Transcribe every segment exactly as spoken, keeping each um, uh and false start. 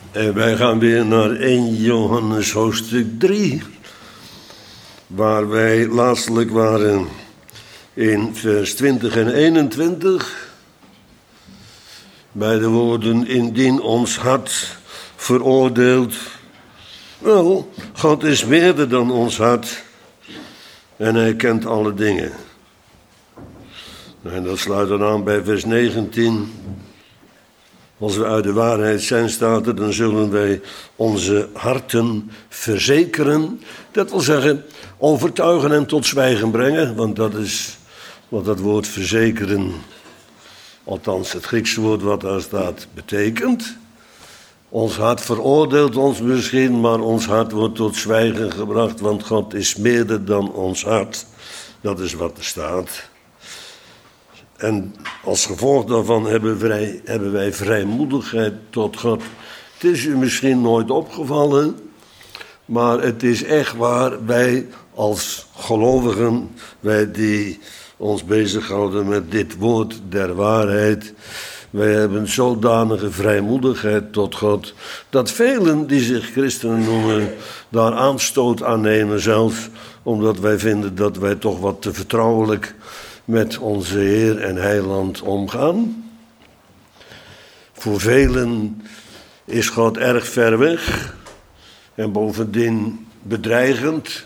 En wij gaan weer naar eerste Johannes hoofdstuk drie, waar wij laatstelijk waren in vers twintig en eenentwintig. Bij de woorden, indien ons hart veroordeelt. Wel, God is meerder dan ons hart en hij kent alle dingen. En dat sluit dan aan bij vers negentien. Als we uit de waarheid zijn, staat er, dan zullen wij onze harten verzekeren. Dat wil zeggen, overtuigen en tot zwijgen brengen. Want dat is wat dat woord verzekeren, althans het Griekse woord wat daar staat, betekent. Ons hart veroordeelt ons misschien, maar ons hart wordt tot zwijgen gebracht. Want God is meerder dan ons hart. Dat is wat er staat. En als gevolg daarvan hebben wij, hebben wij vrijmoedigheid tot God. Het is u misschien nooit opgevallen, maar het is echt waar. Wij als gelovigen, wij die ons bezighouden met dit woord der waarheid, wij hebben zodanige vrijmoedigheid tot God, dat velen die zich christenen noemen, daar aanstoot aan nemen zelfs, omdat wij vinden dat wij toch wat te vertrouwelijk met onze Heer en Heiland omgaan. Voor velen is God erg ver weg en bovendien bedreigend.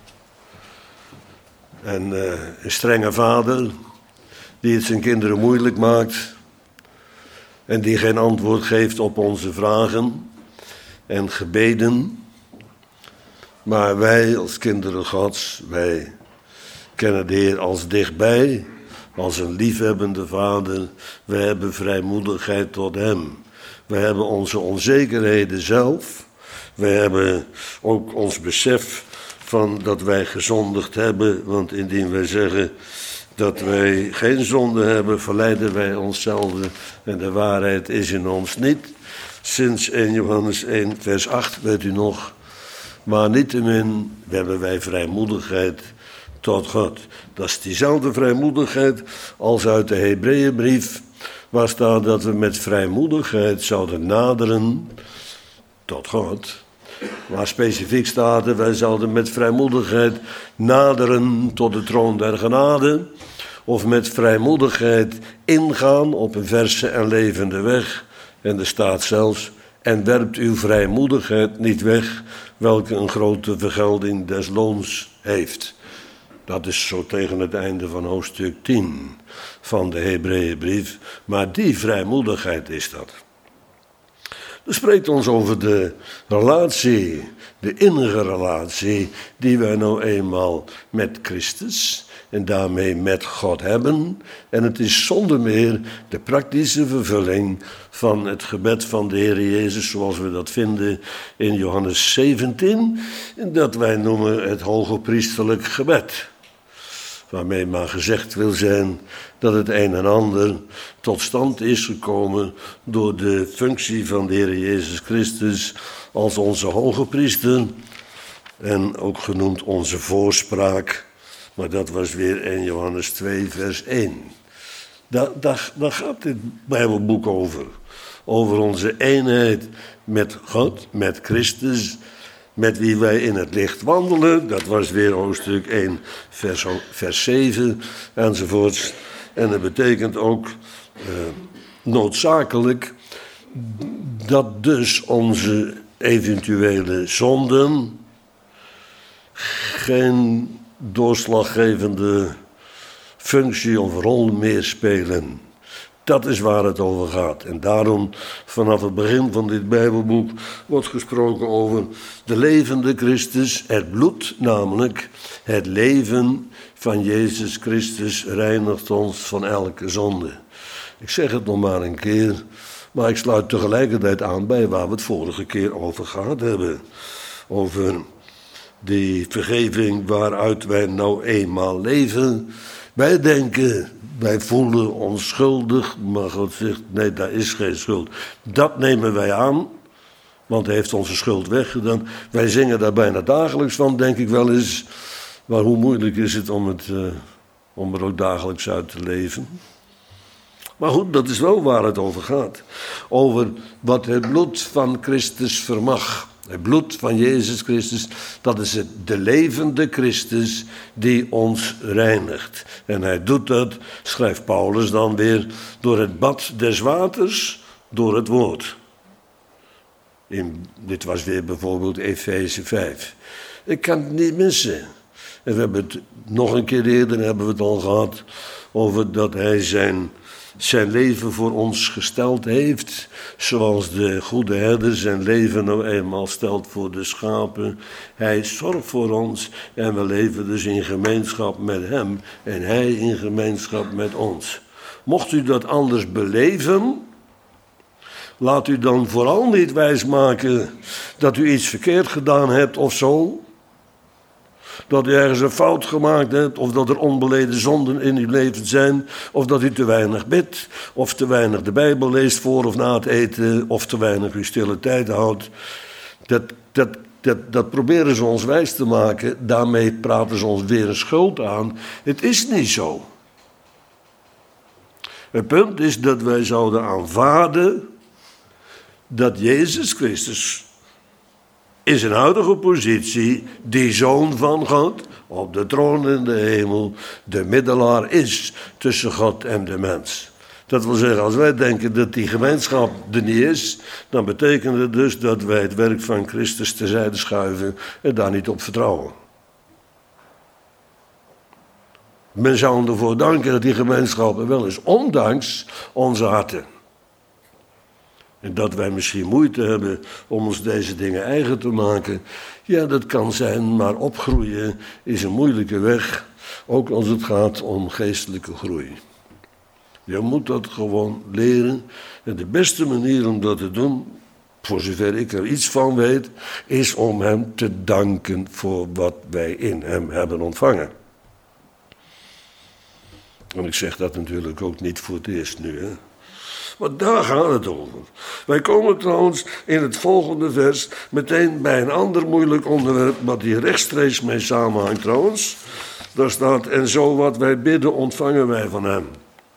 En uh, een strenge vader die het zijn kinderen moeilijk maakt en die geen antwoord geeft op onze vragen en gebeden. Maar wij als kinderen Gods, wij kennen de Heer als dichtbij, als een liefhebbende vader. We hebben vrijmoedigheid tot hem. We hebben onze onzekerheden zelf. We hebben ook ons besef van dat wij gezondigd hebben. Want indien wij zeggen dat wij geen zonde hebben, verleiden wij onszelf. En de waarheid is in ons niet. Sinds eerste Johannes één vers acht, weet u nog. Maar niettemin hebben wij vrijmoedigheid tot God. Dat is diezelfde vrijmoedigheid als uit de Hebreeënbrief, waar staat dat we met vrijmoedigheid zouden naderen tot God. Waar specifiek staat dat wij zouden met vrijmoedigheid naderen tot de troon der genade, of met vrijmoedigheid ingaan op een verse en levende weg. En er staat zelfs, en werpt uw vrijmoedigheid niet weg, welke een grote vergelding des loons heeft. Dat is zo tegen het einde van hoofdstuk tien van de Hebreeënbrief. Maar die vrijmoedigheid is dat. Dat spreekt ons over de relatie, de innige relatie die wij nou eenmaal met Christus en daarmee met God hebben. En het is zonder meer de praktische vervulling van het gebed van de Heer Jezus, zoals we dat vinden in Johannes zeventien, dat wij noemen het hogepriesterlijk gebed. Waarmee maar gezegd wil zijn dat het een en ander tot stand is gekomen door de functie van de Heer Jezus Christus als onze hoge priester en ook genoemd onze voorspraak. Maar dat was weer eerste Johannes twee vers één. Daar, daar, daar gaat dit Bijbelboek over. Over onze eenheid met God, met Christus, met wie wij in het licht wandelen. Dat was weer hoofdstuk één, vers, vers zeven, enzovoorts. En dat betekent ook uh, noodzakelijk dat dus onze eventuele zonden geen doorslaggevende functie of rol meer spelen. Dat is waar het over gaat. En daarom, vanaf het begin van dit Bijbelboek, wordt gesproken over de levende Christus. Het bloed, namelijk het leven van Jezus Christus, reinigt ons van elke zonde. Ik zeg het nog maar een keer, maar ik sluit tegelijkertijd aan bij waar we het vorige keer over gehad hebben. Over die vergeving waaruit wij nou eenmaal leven. Wij denken, wij voelen ons schuldig, maar God zegt, nee, daar is geen schuld. Dat nemen wij aan, want hij heeft onze schuld weggedaan. Wij zingen daar bijna dagelijks van, denk ik wel eens. Maar hoe moeilijk is het om, het, uh, om er ook dagelijks uit te leven? Maar goed, dat is wel waar het over gaat. Over wat het bloed van Christus vermag. Het bloed van Jezus Christus, dat is het, de levende Christus die ons reinigt. En hij doet dat, schrijft Paulus dan weer, door het bad des waters, door het woord. In, dit was weer bijvoorbeeld Efeze vijf. Ik kan het niet missen. En we hebben het nog een keer eerder hebben we het al gehad over dat hij zijn, zijn leven voor ons gesteld heeft. Zoals de goede herder zijn leven nou eenmaal stelt voor de schapen. Hij zorgt voor ons en we leven dus in gemeenschap met hem en hij in gemeenschap met ons. Mocht u dat anders beleven, laat u dan vooral niet wijsmaken dat u iets verkeerd gedaan hebt of zo. Dat u ergens een fout gemaakt hebt, of dat er onbeleden zonden in uw leven zijn, of dat u te weinig bidt, of te weinig de Bijbel leest voor of na het eten, of te weinig uw stille tijd houdt. Dat, dat, dat, dat proberen ze ons wijs te maken, daarmee praten ze ons weer een schuld aan. Het is niet zo. Het punt is dat wij zouden aanvaarden dat Jezus Christus in zijn huidige positie, die Zoon van God, op de troon in de hemel, de middelaar is tussen God en de mens. Dat wil zeggen, als wij denken dat die gemeenschap er niet is, dan betekent het dus dat wij het werk van Christus terzijde schuiven en daar niet op vertrouwen. Men zou hem ervoor danken dat die gemeenschap er wel is, ondanks onze harten. En dat wij misschien moeite hebben om ons deze dingen eigen te maken. Ja, dat kan zijn, maar opgroeien is een moeilijke weg. Ook als het gaat om geestelijke groei. Je moet dat gewoon leren. En de beste manier om dat te doen, voor zover ik er iets van weet, is om hem te danken voor wat wij in hem hebben ontvangen. En ik zeg dat natuurlijk ook niet voor het eerst nu, hè. Maar daar gaat het over. Wij komen trouwens in het volgende vers meteen bij een ander moeilijk onderwerp, wat hier rechtstreeks mee samenhangt trouwens. Daar staat, en zo wat wij bidden ontvangen wij van hem.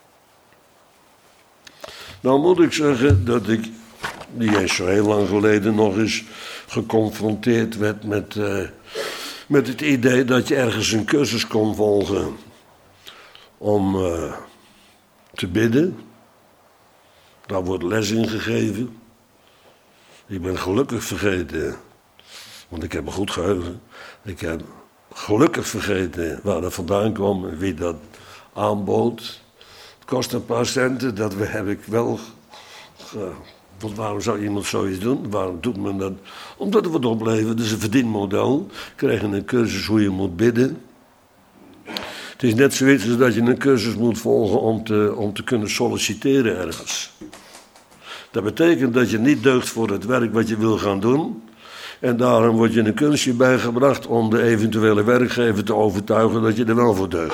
Nou moet ik zeggen dat ik, niet eens zo heel lang geleden nog eens geconfronteerd werd met, uh, met het idee dat je ergens een cursus kon volgen om uh, te bidden. Daar wordt les in gegeven. Ik ben gelukkig vergeten, want ik heb een goed geheugen. Ik heb gelukkig vergeten waar dat vandaan kwam en wie dat aanbood. Het kost een paar centen, dat heb ik wel. Ge... Want waarom zou iemand zoiets doen? Waarom doet men dat? Omdat het wat oplevert. Het is een verdienmodel. We kregen een cursus hoe je moet bidden. Het is net zoiets als dat je een cursus moet volgen om te, om te kunnen solliciteren ergens. Dat betekent dat je niet deugt voor het werk wat je wil gaan doen. En daarom wordt je een kunstje bijgebracht om de eventuele werkgever te overtuigen dat je er wel voor deugt.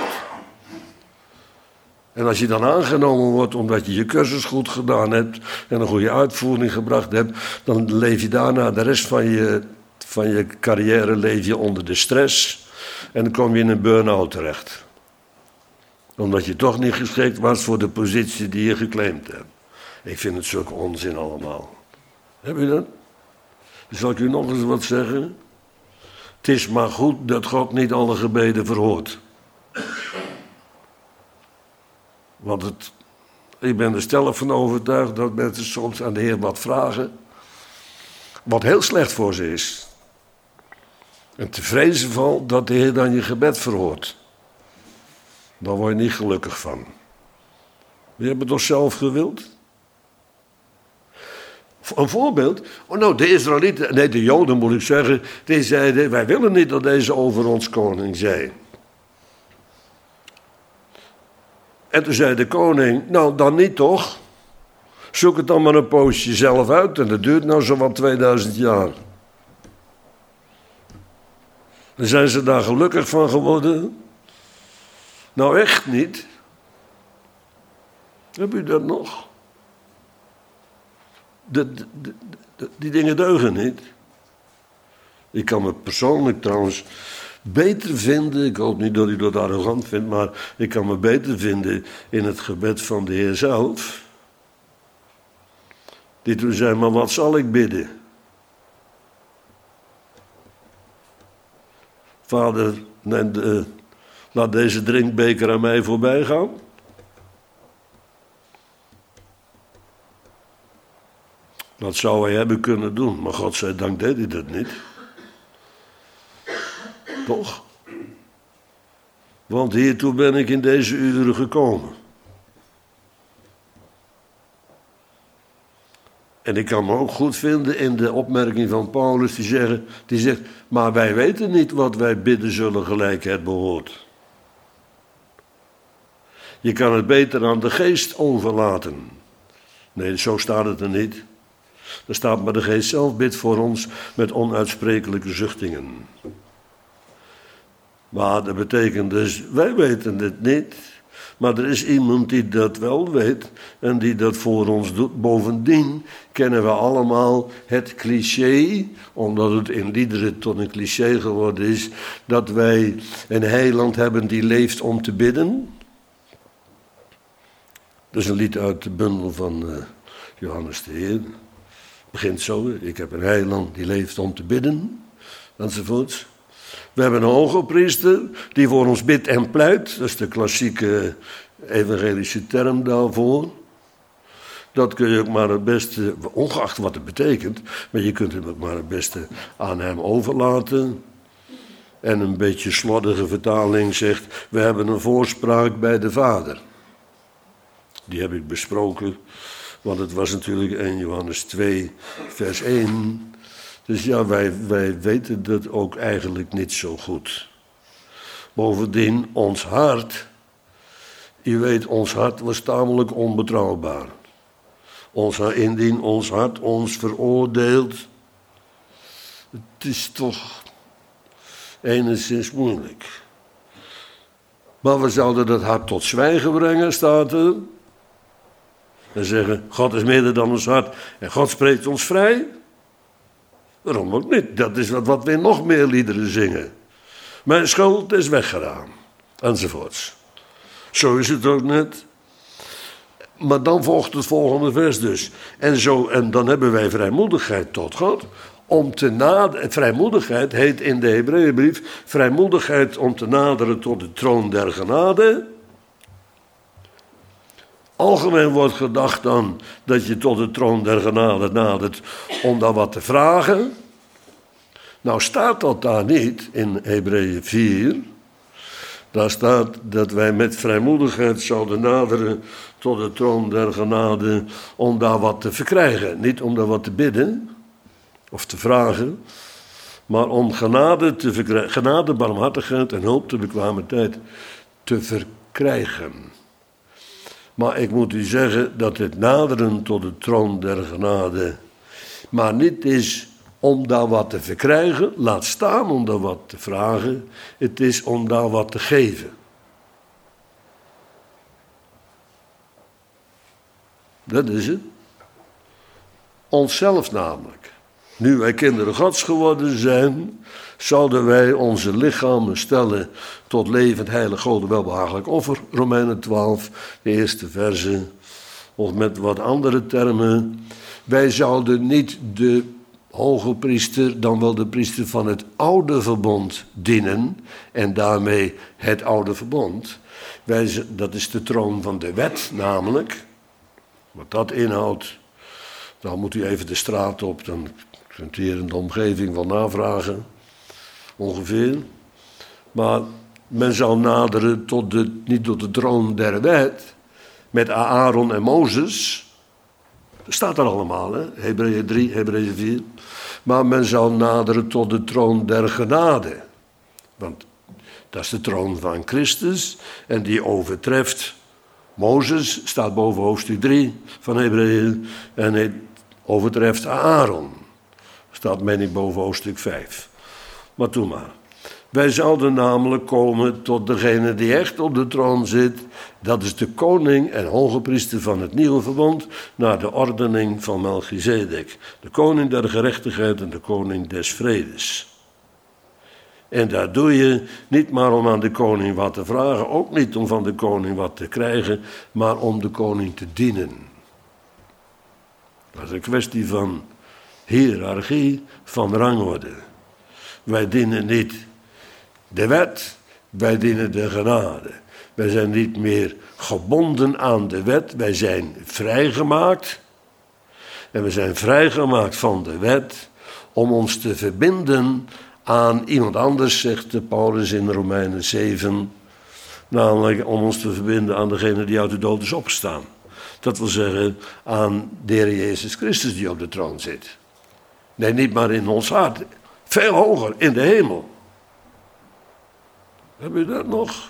En als je dan aangenomen wordt omdat je je cursus goed gedaan hebt en een goede uitvoering gebracht hebt, dan leef je daarna de rest van je, van je carrière leef je onder de stress en dan kom je in een burn-out terecht. Omdat je toch niet geschikt was voor de positie die je geclaimd hebt. Ik vind het zulke onzin allemaal. Heb je dat? Zal ik u nog eens wat zeggen? Het is maar goed dat God niet alle gebeden verhoort. Want het, ik ben er stellig van overtuigd dat mensen soms aan de Heer wat vragen, wat heel slecht voor ze is. En te vrezen valt dat de Heer dan je gebed verhoort. Daar word je niet gelukkig van. Je hebt het toch zelf gewild? Een voorbeeld. Oh nou, de Israëlieten, nee de Joden moet ik zeggen, die zeiden, wij willen niet dat deze over ons koning zij. En toen zei de koning, nou dan niet toch. Zoek het dan maar een poosje zelf uit en dat duurt nou zo wat tweeduizend jaar. En zijn ze daar gelukkig van geworden? Nou echt niet. Heb u dat nog? De, de, de, de, die dingen deugen niet. Ik kan me persoonlijk trouwens beter vinden, ik hoop niet dat u dat arrogant vindt, maar ik kan me beter vinden in het gebed van de Heer zelf. Die toen zei, maar wat zal ik bidden? Vader, laat deze drinkbeker aan mij voorbij gaan. Dat zou hij hebben kunnen doen, maar godzijdank deed hij dat niet. Toch? Want hiertoe ben ik in deze uren gekomen. En ik kan me ook goed vinden in de opmerking van Paulus die, zeggen, die zegt, maar wij weten niet wat wij bidden zullen gelijk het behoort. Je kan het beter aan de geest overlaten. Nee, zo staat het er niet. Er staat maar de geest zelf bidt voor ons met onuitsprekelijke zuchtingen. Maar dat betekent dus, wij weten het niet. Maar er is iemand die dat wel weet en die dat voor ons doet. Bovendien kennen we allemaal het cliché, omdat het in liederen tot een cliché geworden is, dat wij een heiland hebben die leeft om te bidden. Dat is een lied uit de bundel van uh, Johannes de Heer. Het begint zo, ik heb een heiland die leeft om te bidden, enzovoorts. We hebben een hogepriester die voor ons bidt en pleit. Dat is de klassieke evangelische term daarvoor. Dat kun je ook maar het beste, ongeacht wat het betekent, maar je kunt het ook maar het beste aan hem overlaten. En een beetje slordige vertaling zegt, we hebben een voorspraak bij de Vader. Die heb ik besproken, want het was natuurlijk eerste Johannes twee, vers één. Dus ja, wij, wij weten dat ook eigenlijk niet zo goed. Bovendien, ons hart, u weet, ons hart was tamelijk onbetrouwbaar. Ons, indien ons hart ons veroordeelt, het is toch enigszins moeilijk. Maar we zouden dat hart tot zwijgen brengen, staat er. En zeggen, God is meer dan ons hart en God spreekt ons vrij. Waarom ook niet? Dat is wat, wat we nog meer liederen zingen. Mijn schuld is weggedaan. Enzovoorts. Zo is het ook net. Maar dan volgt het volgende vers dus. En, zo, en dan hebben wij vrijmoedigheid tot God. Om te naderen, vrijmoedigheid heet in de Hebreeënbrief, vrijmoedigheid om te naderen tot de troon der genade. Algemeen wordt gedacht dan dat je tot de troon der genade nadert om daar wat te vragen. Nou staat dat daar niet in Hebreeën vier. Daar staat dat wij met vrijmoedigheid zouden naderen tot de troon der genade om daar wat te verkrijgen. Niet om daar wat te bidden of te vragen, maar om genade, te verkrijgen, genade, barmhartigheid en hulp te bekwamiteit te verkrijgen. Maar ik moet u zeggen dat het naderen tot de troon der genade maar niet is om daar wat te verkrijgen, laat staan om daar wat te vragen. Het is om daar wat te geven. Dat is het. Onszelf namelijk. Nu wij kinderen Gods geworden zijn, zouden wij onze lichamen stellen tot levend, heilig, God welbehagelijk offer. Romeinen twaalf, de eerste verse. Of met wat andere termen. Wij zouden niet de hoge priester, dan wel de priester van het oude verbond dienen. En daarmee het oude verbond. Wij, dat is de troon van de wet namelijk. Wat dat inhoudt, dan moet u even de straat op, dan kunt u hier in de omgeving wel navragen. Ongeveer. Maar men zou naderen tot de, niet tot de troon der wet, met Aaron en Mozes. Dat staat er allemaal, hè? Hebreeën drie, Hebreeën vier. Maar men zou naderen tot de troon der genade. Want dat is de troon van Christus en die overtreft Mozes, staat boven hoofdstuk drie van Hebreeën, en het overtreft Aaron. Staat meen ik boven hoofdstuk vijf. Maar toe maar. Wij zouden namelijk komen tot degene die echt op de troon zit. Dat is de koning en hogepriester van het nieuwe verbond, naar de ordening van Melchizedek. De koning der gerechtigheid en de koning des vredes. En dat doe je niet maar om aan de koning wat te vragen, ook niet om van de koning wat te krijgen, maar om de koning te dienen. Dat is een kwestie van hiërarchie, van rangorde. Wij dienen niet de wet, wij dienen de genade. Wij zijn niet meer gebonden aan de wet, wij zijn vrijgemaakt. En we zijn vrijgemaakt van de wet om ons te verbinden aan iemand anders, zegt Paulus in Romeinen zeven. Namelijk om ons te verbinden aan degene die uit de dood is opgestaan. Dat wil zeggen aan de Heer Jezus Christus die op de troon zit. Nee, niet maar in ons hart. Veel hoger, in de hemel. Heb je dat nog?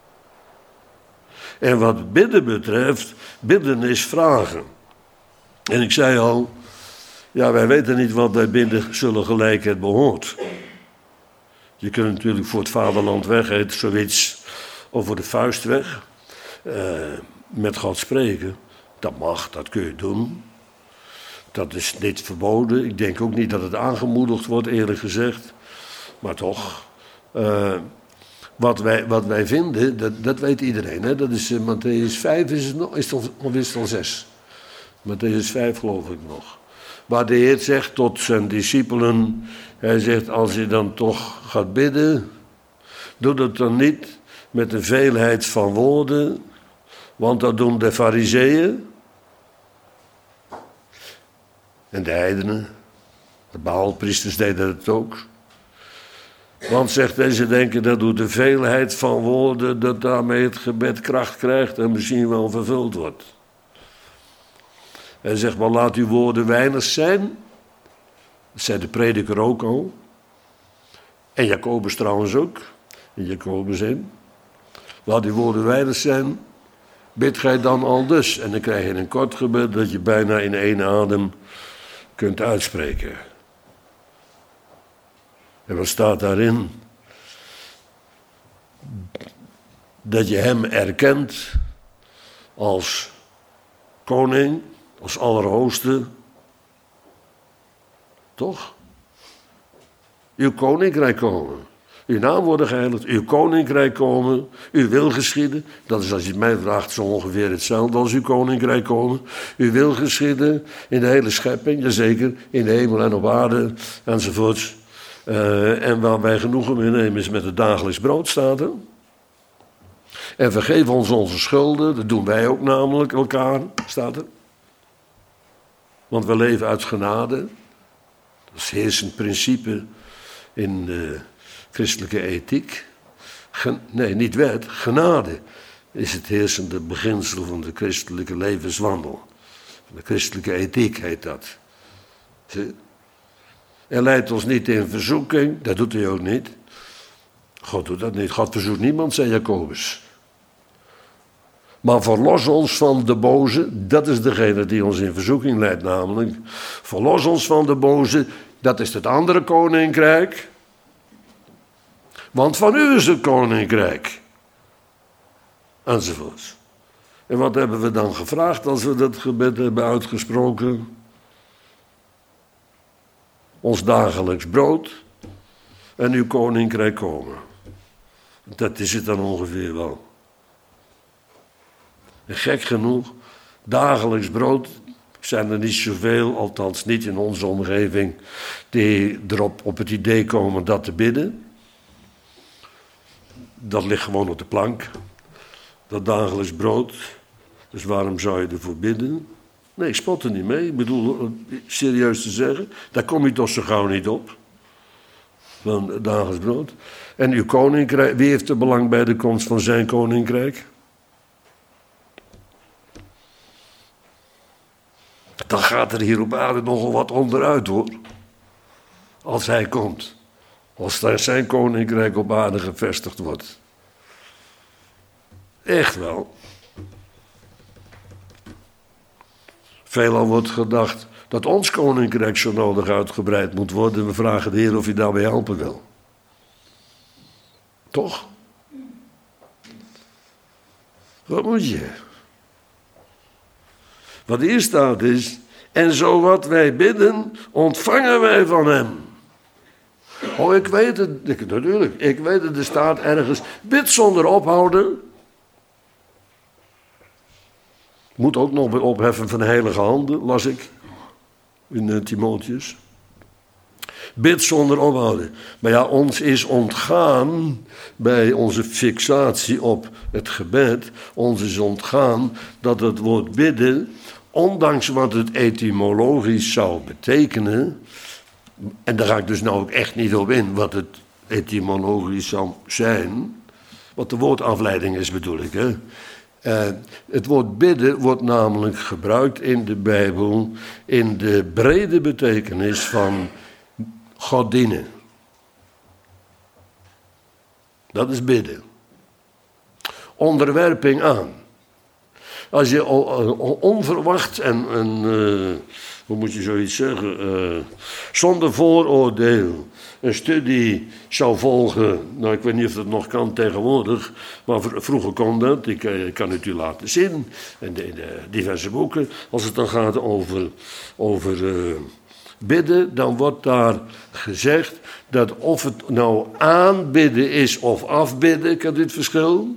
En wat bidden betreft, bidden is vragen. En ik zei al, ja, wij weten niet wat bij bidden zullen gelijkheid behoort. Je kunt natuurlijk voor het vaderland weg, heet zoiets, of voor de vuist weg, uh, met God spreken. Dat mag, dat kun je doen. Dat is niet verboden. Ik denk ook niet dat het aangemoedigd wordt, eerlijk gezegd. Maar toch, uh, wat, wij, wat wij vinden, dat, dat weet iedereen. Hè? Dat is uh, Mattheüs vijf, is het nog, is het al, of is het al zes? Mattheüs vijf geloof ik nog. Waar de Heer zegt tot zijn discipelen, hij zegt, als je dan toch gaat bidden, doe dat dan niet met een veelheid van woorden, want dat doen de farizeeën en de heidenen, de Baalpriesters deden het ook. Want, zegt hij, ze denken dat door de veelheid van woorden, dat daarmee het gebed kracht krijgt en misschien wel vervuld wordt. Hij zegt, maar laat uw woorden weinig zijn. Dat zei de prediker ook al. En Jacobus trouwens ook. In Jacobus één. Laat uw woorden weinig zijn. Bid gij dan al dus. En dan krijg je een kort gebed dat je bijna in één adem kunt uitspreken. En wat staat daarin? Dat je hem erkent als koning, als allerhoogste. Toch? Uw koninkrijk komen. Uw naam worden geheiligd, uw koninkrijk komen, uw wil geschieden. Dat is, als je het mij vraagt, zo ongeveer hetzelfde als uw koninkrijk komen. Uw wil geschieden in de hele schepping, jazeker, in de hemel en op aarde, enzovoorts. Uh, en waar wij genoegen mee nemen is met het dagelijks brood, staat er. En vergeef ons onze schulden, dat doen wij ook namelijk elkaar, staat er. Want we leven uit genade. Dat is heersend principe in de christelijke ethiek. Gen, nee, niet wet, genade is het heersende beginsel van de christelijke levenswandel. De christelijke ethiek heet dat. Zie? En leidt ons niet in verzoeking, dat doet hij ook niet. God doet dat niet, God verzoekt niemand, zei Jacobus. Maar verlos ons van de boze, dat is degene die ons in verzoeking leidt namelijk. Verlos ons van de boze, dat is het andere koninkrijk. Want van u is het koninkrijk. Enzovoort. En wat hebben we dan gevraagd als we dat gebed hebben uitgesproken? Ons dagelijks brood en uw koninkrijk komen. Dat is het dan ongeveer wel. En gek genoeg, dagelijks brood zijn er niet zoveel, althans niet in onze omgeving, die erop op het idee komen dat te bidden. Dat ligt gewoon op de plank, dat dagelijks brood. Dus waarom zou je ervoor bidden? Nee, ik spot er niet mee. Ik bedoel, serieus te zeggen, daar kom je toch zo gauw niet op. Van dagelijks brood. En uw koninkrijk, wie heeft er belang bij de komst van zijn koninkrijk? Dan gaat er hier op aarde nogal wat onderuit, hoor. Als hij komt. Als daar zijn koninkrijk op aarde gevestigd wordt. Echt wel. Veelal wordt gedacht dat ons koninkrijk zo nodig uitgebreid moet worden. We vragen de Heer of hij daarbij helpen wil. Toch? Wat moet je? Wat hier staat is, en zo wat wij bidden, ontvangen wij van hem. Oh, ik weet het, ik, natuurlijk. Ik weet het, er staat ergens, bid zonder ophouden. Moet ook nog bij opheffen van heilige handen, las ik in uh, Timotheus. Bid zonder ophouden. Maar ja, ons is ontgaan bij onze fixatie op het gebed. Ons is ontgaan dat het woord bidden, ondanks wat het etymologisch zou betekenen, en daar ga ik dus nou ook echt niet op in wat het etymologisch zou zijn, wat de woordafleiding is bedoel ik, hè. Uh, het woord bidden wordt namelijk gebruikt in de Bijbel in de brede betekenis van God dienen. Dat is bidden. Onderwerping aan. Als je onverwacht en, en uh, hoe moet je zoiets zeggen, uh, zonder vooroordeel een studie zou volgen. Nou, ik weet niet of dat nog kan tegenwoordig, maar vroeger kon dat. Ik, ik kan het u laten zien in de, in de diverse boeken. Als het dan gaat over, over uh, bidden, dan wordt daar gezegd dat of het nou aanbidden is of afbidden, kan dit verschil?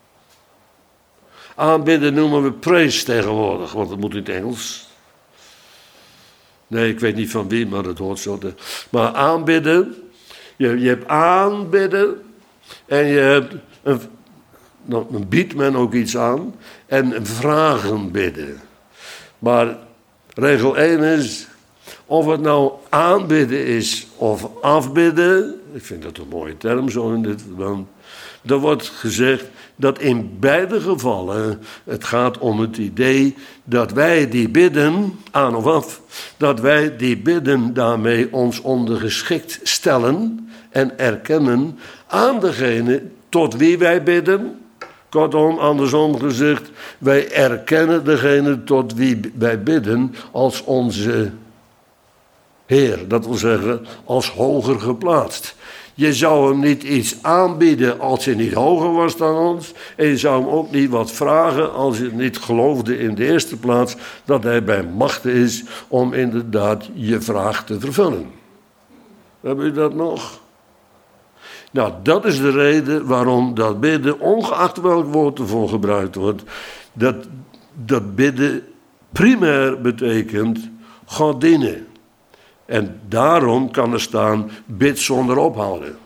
Aanbidden noemen we praise tegenwoordig, want dat moet in het Engels. Nee, ik weet niet van wie, maar het hoort zo. Te... Maar aanbidden, je, je hebt aanbidden en je hebt, een, nou, dan biedt men ook iets aan, en vragen bidden. Maar regel één is, of het nou aanbidden is of afbidden, ik vind dat een mooie term zo in dit verband, er wordt gezegd dat in beide gevallen het gaat om het idee dat wij die bidden, aan of af, dat wij die bidden daarmee ons ondergeschikt stellen en erkennen aan degene tot wie wij bidden. Kortom, andersom gezegd, wij erkennen degene tot wie wij bidden als onze Heer. Dat wil zeggen, als hoger geplaatst. Je zou hem niet iets aanbieden als hij niet hoger was dan ons. En je zou hem ook niet wat vragen als je niet geloofde in de eerste plaats dat hij bij machte is om inderdaad je vraag te vervullen. Hebben u dat nog? Nou, dat is de reden waarom dat bidden, ongeacht welk woord ervoor gebruikt wordt, dat, dat bidden primair betekent God dienen. En daarom kan er staan, bid zonder ophouden.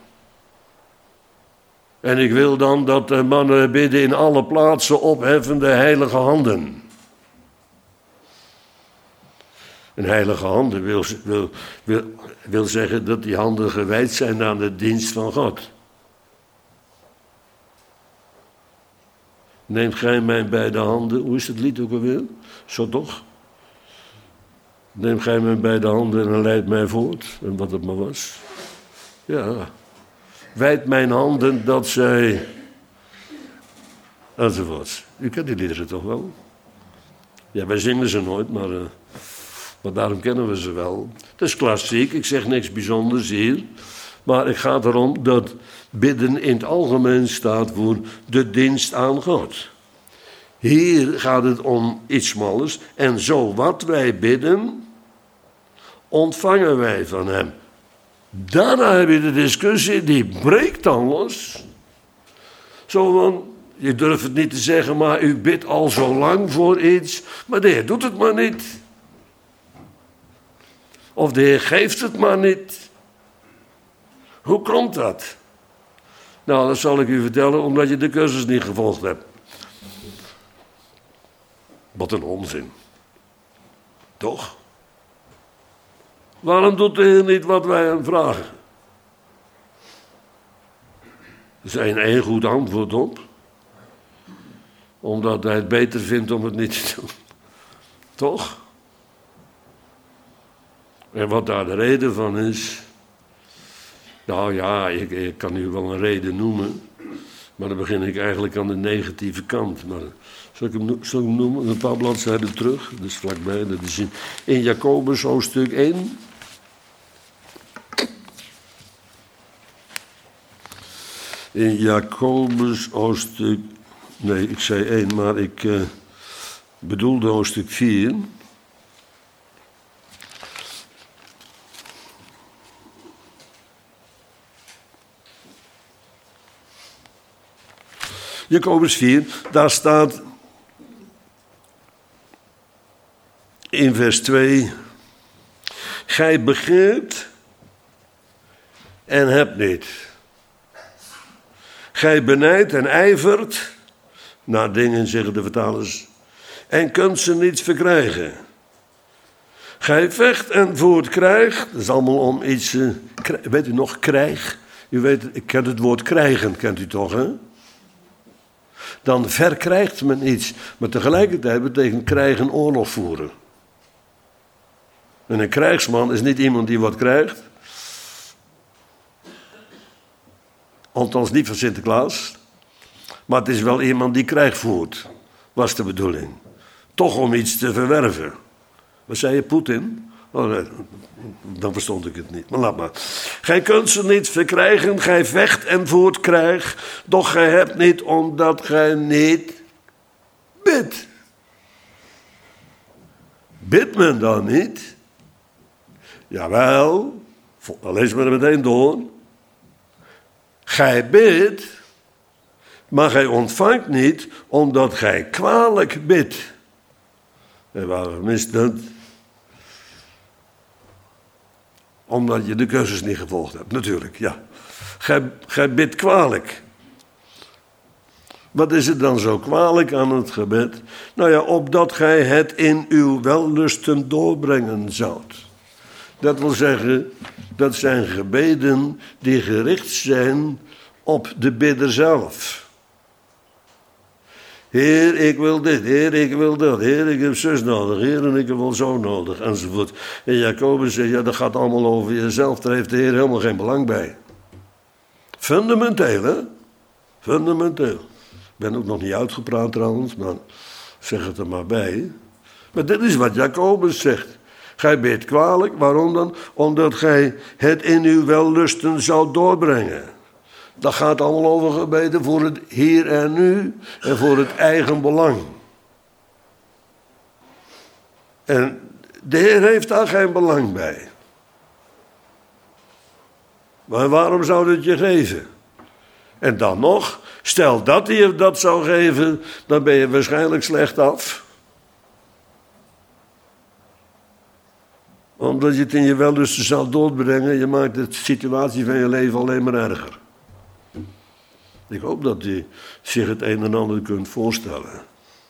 En ik wil dan dat de mannen bidden in alle plaatsen opheffende heilige handen. En heilige handen wil, wil, wil, wil zeggen dat die handen gewijd zijn aan de dienst van God. Neemt gij mijn beide handen, hoe is het lied ook alweer? Zo toch? Neem gij mijn beide handen en leid mij voort. En wat het maar was. Ja. Wijd mijn handen dat zij... Enzovoort. U kent die liederen toch wel? Ja, wij zingen ze nooit, maar, uh, maar daarom kennen we ze wel. Het is klassiek, ik zeg niks bijzonders hier. Maar het gaat erom dat bidden in het algemeen staat voor de dienst aan God. Hier gaat het om iets smallers. En zo wat wij bidden, ontvangen wij van hem. Daarna heb je de discussie, die breekt dan los. Zo van, je durft het niet te zeggen, maar u bidt al zo lang voor iets. Maar de Heer doet het maar niet. Of de Heer geeft het maar niet. Hoe komt dat? Nou, dat zal ik u vertellen, omdat je de cursus niet gevolgd hebt. Wat een onzin. Toch? Waarom doet de Heer niet wat wij hem vragen? Er is één, één goed antwoord op. Omdat hij het beter vindt om het niet te doen. Toch? En wat daar de reden van is... Nou ja, ik, ik kan u wel een reden noemen. Maar dan begin ik eigenlijk aan de negatieve kant. Maar zal ik hem, zal ik hem noemen? Een paar bladzijden terug. Dat is vlakbij. Dat is in, in Jacobus hoofdstuk één. In Jacobus hoofdstuk... Nee, ik zei één, maar ik uh, bedoelde hoofdstuk vier... Jacobus vier, daar staat in vers twee... Gij begeert en hebt niet. Gij benijdt en ijvert naar dingen, zeggen de vertalers, en kunt ze niet verkrijgen. Gij vecht en voert krijg, dat is allemaal om iets, uh, weet u nog, krijg? U weet, ik ken het woord krijgen, kent u toch, hè? Dan verkrijgt men iets, maar tegelijkertijd betekent krijgen oorlog voeren. En een krijgsman is niet iemand die wat krijgt. Althans niet van Sinterklaas. Maar het is wel iemand die krijg voert. Was de bedoeling. Toch om iets te verwerven. Wat zei je, Poetin? Oh, nee, dan verstond ik het niet. Maar laat maar. Gij kunt ze niet verkrijgen. Gij vecht en voert krijg. Doch gij hebt niet omdat gij niet bidt. Bidt men dan niet? Jawel, dan lezen we er meteen door. Gij bidt, maar gij ontvangt niet, omdat gij kwalijk bidt. En waarom is dat? Omdat je de cursus niet gevolgd hebt, natuurlijk, ja. Gij, gij bidt kwalijk. Wat is er dan zo kwalijk aan het gebed? Nou ja, opdat gij het in uw wellusten doorbrengen zoudt. Dat wil zeggen, dat zijn gebeden die gericht zijn op de bidder zelf. Heer, ik wil dit, Heer, ik wil dat, Heer, ik heb zus nodig, Heer, en ik heb wel zo nodig, enzovoort. En Jacobus zegt, ja, dat gaat allemaal over jezelf, daar heeft de Heer helemaal geen belang bij. Fundamenteel, hè? Fundamenteel. Ik ben ook nog niet uitgepraat trouwens, maar zeg het er maar bij. Maar dit is wat Jacobus zegt. Gij bidt kwalijk, waarom dan? Omdat gij het in uw wellusten zou doorbrengen. Dat gaat allemaal over gebeden voor het hier en nu en voor het eigen belang. En de Heer heeft daar geen belang bij. Maar waarom zou het je geven? En dan nog, stel dat hij je dat zou geven, dan ben je waarschijnlijk slecht af. Omdat je het in je wellusten zou doorbrengen, je maakt de situatie van je leven alleen maar erger. Ik hoop dat u zich het een en ander kunt voorstellen.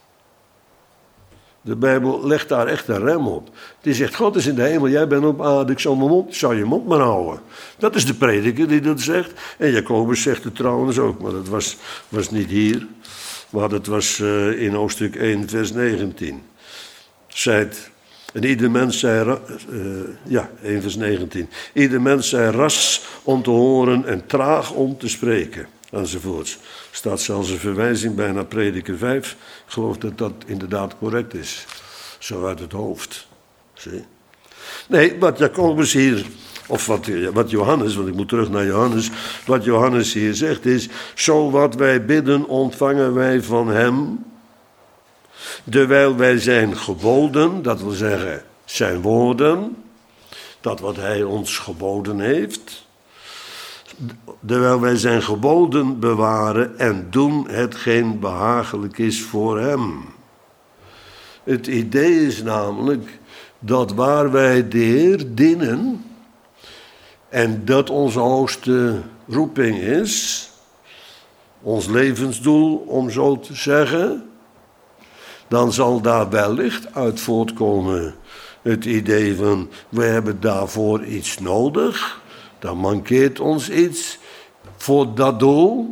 De Bijbel legt daar echt een rem op. Die zegt, God is in de hemel, jij bent op aarde, ik zal mijn mond, zou je mond maar houden. Dat is de prediker die dat zegt. En Jacobus zegt het trouwens ook, maar dat was, was niet hier. Maar dat was uh, in hoofdstuk één, vers negentien. Zijt... En ieder mens zei, uh, ja, één vers negentien. Ieder mens zei ras om te horen en traag om te spreken, enzovoorts. Er staat zelfs een verwijzing bij naar Prediker vijf. Ik geloof dat dat inderdaad correct is. Zo uit het hoofd. Zie? Nee, wat Jacobus hier, of wat, wat Johannes, want ik moet terug naar Johannes. Wat Johannes hier zegt is, zo wat wij bidden ontvangen wij van hem... Terwijl wij zijn geboden, dat wil zeggen zijn woorden, dat wat hij ons geboden heeft, terwijl wij zijn geboden bewaren en doen hetgeen behagelijk is voor hem. Het idee is namelijk dat waar wij de Heer dienen en dat onze hoogste roeping is, ons levensdoel om zo te zeggen, dan zal daar wellicht uit voortkomen het idee van, we hebben daarvoor iets nodig, dan mankeert ons iets voor dat doel.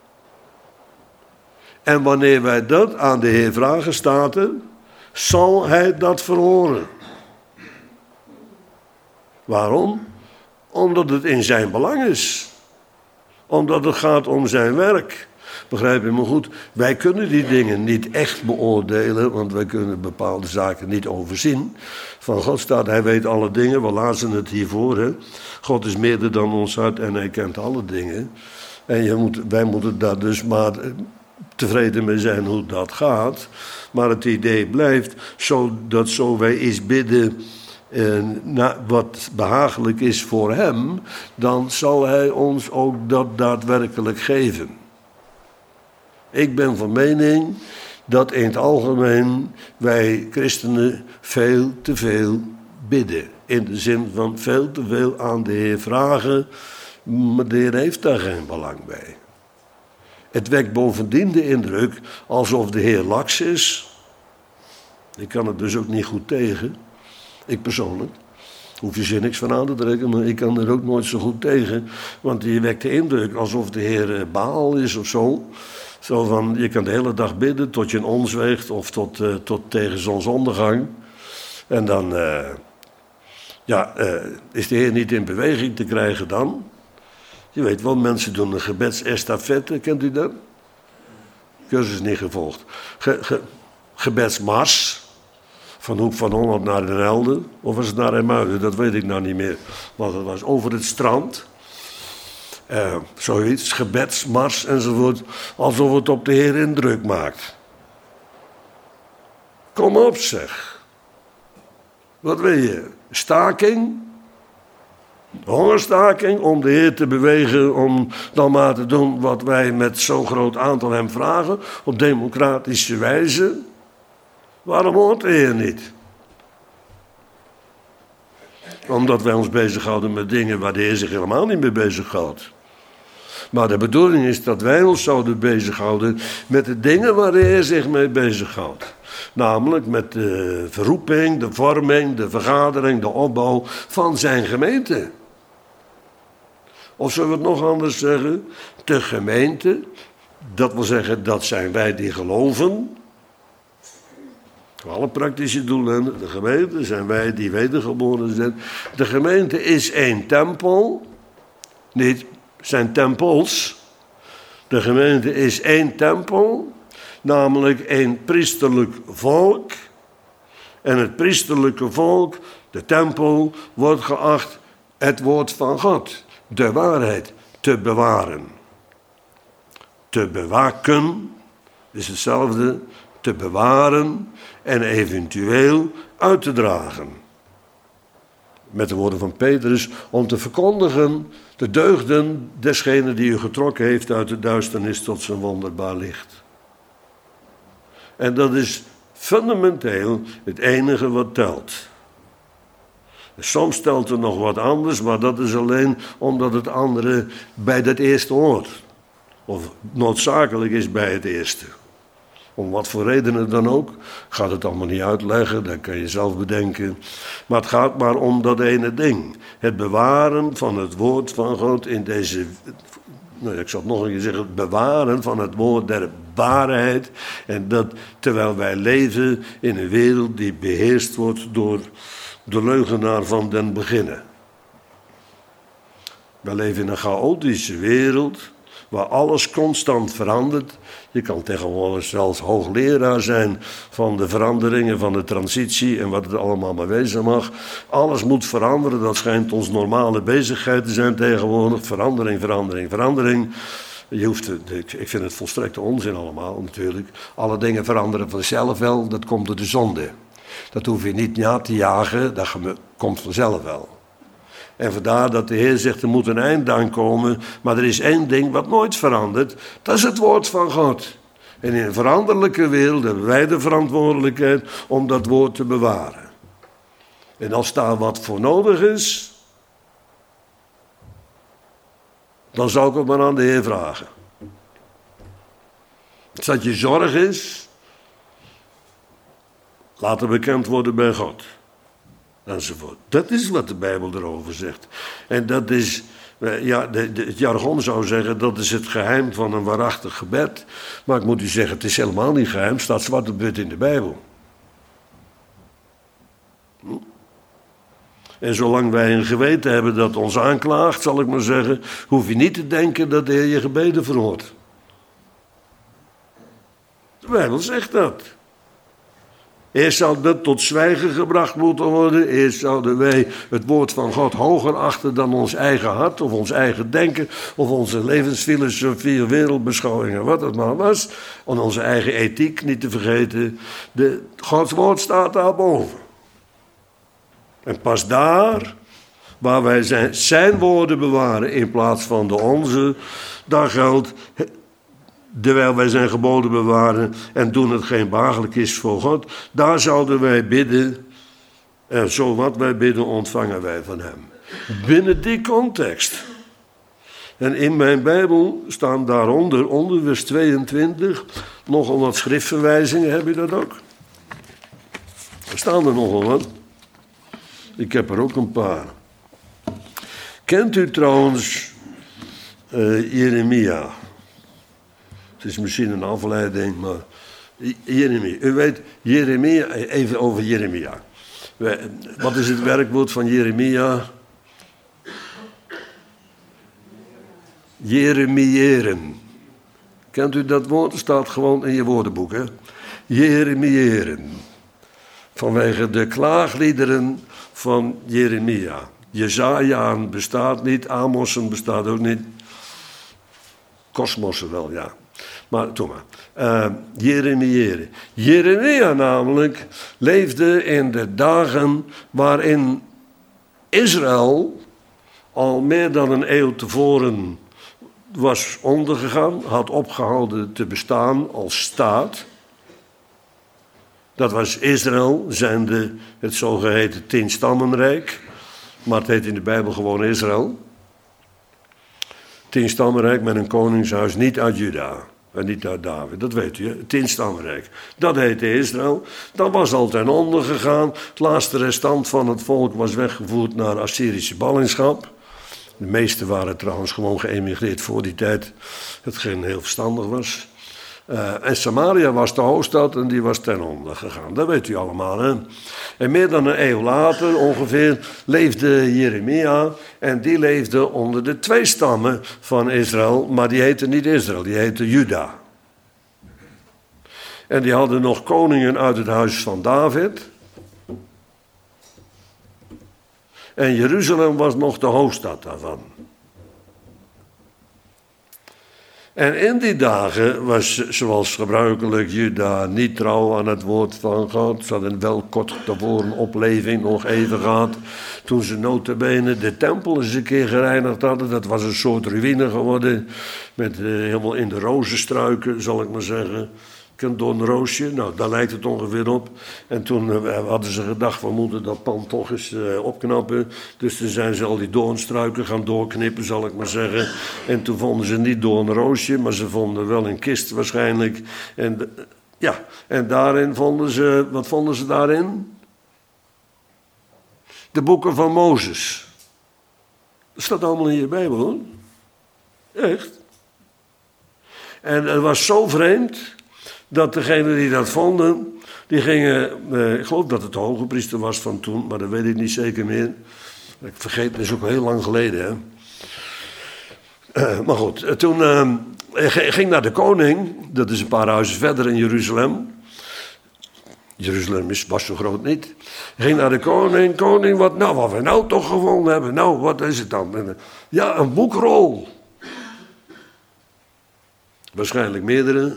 En wanneer wij dat aan de Heer vragen, staat er, zal hij dat verhoren. Waarom? Omdat het in zijn belang is. Omdat het gaat om zijn werk. Begrijp je me goed? Wij kunnen die dingen niet echt beoordelen, want wij kunnen bepaalde zaken niet overzien. Van God staat, hij weet alle dingen, we lazen het hiervoor. Hè? God is meerder dan ons hart en hij kent alle dingen. En je moet, wij moeten daar dus maar tevreden mee zijn hoe dat gaat. Maar het idee blijft, zodat zo wij iets bidden eh, na, wat behagelijk is voor hem, dan zal hij ons ook dat daadwerkelijk geven. Ik ben van mening dat in het algemeen wij christenen veel te veel bidden. In de zin van veel te veel aan de Heer vragen, maar de Heer heeft daar geen belang bij. Het wekt bovendien de indruk alsof de Heer laks is. Ik kan het dus ook niet goed tegen, ik persoonlijk. Hoef je er niks van aan te trekken, maar ik kan er ook nooit zo goed tegen. Want je wekt de indruk alsof de Heer Baal is of zo. Zo van, je kan de hele dag bidden tot je een ons weegt of tot, uh, tot tegen zonsondergang. En dan uh, ja, uh, is de Heer niet in beweging te krijgen dan. Je weet wel, mensen doen een gebedsestafette, kent u dat? Cursus niet gevolgd. Ge, ge, gebedsmars. Van Hoek van Holland naar Den Helder. Of was het naar IJmuiden? Dat weet ik nou niet meer. Want het was over het strand. Uh, zoiets, gebedsmars enzovoort. Alsof het op de Heer indruk maakt. Kom op zeg. Wat wil je? Staking? Hongerstaking om de Heer te bewegen. Om dan maar te doen wat wij met zo'n groot aantal hem vragen. Op democratische wijze. Waarom hoort de Heer niet? Omdat wij ons bezighouden met dingen waar de Heer zich helemaal niet mee bezighoudt. Maar de bedoeling is dat wij ons zouden bezighouden met de dingen waar de Heer zich mee bezighoudt. Namelijk met de verroeping, de vorming, de vergadering, de opbouw van zijn gemeente. Of zullen we het nog anders zeggen? De gemeente, dat wil zeggen dat zijn wij die geloven. Alle praktische doelen, de gemeente zijn wij die wedergeboren zijn. De gemeente is één tempel, niet zijn tempels. De gemeente is één tempel, namelijk één priesterlijk volk. En het priesterlijke volk, de tempel, wordt geacht het woord van God, de waarheid, te bewaren. Te bewaken is hetzelfde, te bewaren en eventueel uit te dragen. Met de woorden van Petrus, om te verkondigen de deugden desgene die u getrokken heeft uit de duisternis tot zijn wonderbaar licht. En dat is fundamenteel het enige wat telt. Soms telt er nog wat anders, maar dat is alleen omdat het andere bij dat eerste hoort. Of noodzakelijk is bij het eerste. Om wat voor redenen dan ook. Ik ga het allemaal niet uitleggen, dat kan je zelf bedenken. Maar het gaat maar om dat ene ding. Het bewaren van het woord van God in deze... Nou, ik zal het nog een keer zeggen. Het bewaren van het woord der waarheid. En dat terwijl wij leven in een wereld die beheerst wordt door de leugenaar van den beginnen. Wij leven in een chaotische wereld waar alles constant verandert. Je kan tegenwoordig zelfs hoogleraar zijn van de veranderingen, van de transitie en wat het allemaal maar wezen mag. Alles moet veranderen, dat schijnt ons normale bezigheid te zijn tegenwoordig. Verandering, verandering, verandering. Je hoeft te, ik vind het volstrekte onzin allemaal natuurlijk. Alle dingen veranderen vanzelf wel, dat komt door de zonde. Dat hoef je niet na te jagen, dat komt vanzelf wel. En vandaar dat de Heer zegt, er moet een eind aan komen. Maar er is één ding wat nooit verandert. Dat is het woord van God. En in een veranderlijke wereld hebben wij de verantwoordelijkheid om dat woord te bewaren. En als daar wat voor nodig is, dan zou ik het maar aan de Heer vragen. Als dat je zorg is, laat het bekend worden bij God. Enzovoort. Dat is wat de Bijbel erover zegt. En dat is, ja, de, de, het jargon zou zeggen, dat is het geheim van een waarachtig gebed. Maar ik moet u zeggen, het is helemaal niet geheim, het staat zwart op wit in de Bijbel. Hm? En zolang wij een geweten hebben dat ons aanklaagt, zal ik maar zeggen, hoef je niet te denken dat de Heer je gebeden verhoort. De Bijbel zegt dat. Eerst zou dat tot zwijgen gebracht moeten worden. Eerst zouden wij het woord van God hoger achten dan ons eigen hart of ons eigen denken of onze levensfilosofie, wereldbeschouwingen, wat het maar was. En onze eigen ethiek niet te vergeten. De, Gods woord staat daarboven. En pas daar, waar wij zijn, zijn woorden bewaren in plaats van de onze, daar geldt terwijl wij zijn geboden bewaren en doen het geen behagelijk is voor God, daar zouden wij bidden en zo wat wij bidden ontvangen wij van hem. Binnen die context. En in mijn Bijbel staan daaronder, onder vers tweeëntwintig, nogal wat schriftverwijzingen. Heb je dat ook? Er staan er nogal wat. Ik heb er ook een paar. Kent u trouwens uh, Jeremia? Het is misschien een afleiding, maar Jeremia. U weet, Jeremia, even over Jeremia. Wat is het werkwoord van Jeremia? Jeremiëren. Kent u dat woord? Het staat gewoon in je woordenboek, hè? Jeremiëren. Vanwege de klaagliederen van Jeremia. Jesaja bestaat niet, Amossen bestaat ook niet. Kosmossen wel, ja. Maar toen maar. Uh, Jeremiëren. Jeremia namelijk leefde in de dagen waarin Israël al meer dan een eeuw tevoren was ondergegaan, had opgehouden te bestaan als staat. Dat was Israël, zijnde het zogeheten tienstammenrijk. Maar het heet in de Bijbel gewoon Israël. Tienstammenrijk met een koningshuis, niet uit Juda en niet uit David, dat weet u, het tienstammenrijk. Dat heette Israël. Dat was al ten onder gegaan. Het laatste restant van het volk was weggevoerd naar Assyrische ballingschap. De meesten waren trouwens gewoon geëmigreerd voor die tijd, hetgeen heel verstandig was. Uh, en Samaria was de hoofdstad en die was ten onder gegaan. Dat weet u allemaal, hè. En meer dan een eeuw later ongeveer leefde Jeremia. En die leefde onder de twee stammen van Israël. Maar die heette niet Israël, die heette Juda. En die hadden nog koningen uit het huis van David. En Jeruzalem was nog de hoofdstad daarvan. En in die dagen was zoals gebruikelijk Juda niet trouw aan het woord van God. Ze hadden wel kort tevoren opleving nog even gehad. Toen ze nota bene de tempel eens een keer gereinigd hadden. Dat was een soort ruïne geworden. Met uh, helemaal in de rozenstruiken, zal ik maar zeggen. Een doornroosje, nou daar lijkt het ongeveer op. En toen uh, hadden ze gedacht, we moeten dat pand toch eens uh, opknappen. Dus toen zijn ze al die doornstruiken gaan doorknippen, zal ik maar zeggen. En toen vonden ze niet doornroosje, maar ze vonden wel een kist waarschijnlijk. En uh, ja, en daarin vonden ze, wat vonden ze daarin? De boeken van Mozes. Dat staat allemaal in je Bijbel, hoor. Echt. En het was zo vreemd dat degenen die dat vonden, die gingen, eh, ik geloof dat het de hoge priester was van toen, maar dat weet ik niet zeker meer. Ik vergeet, dat is ook heel lang geleden, hè. Uh, maar goed, toen uh, ging naar de koning, dat is een paar huizen verder in Jeruzalem. Jeruzalem is, was zo groot niet. Ging naar de koning, koning, wat nou, wat we nou toch gevonden hebben, nou, wat is het dan? Ja, een boekrol. Waarschijnlijk meerdere.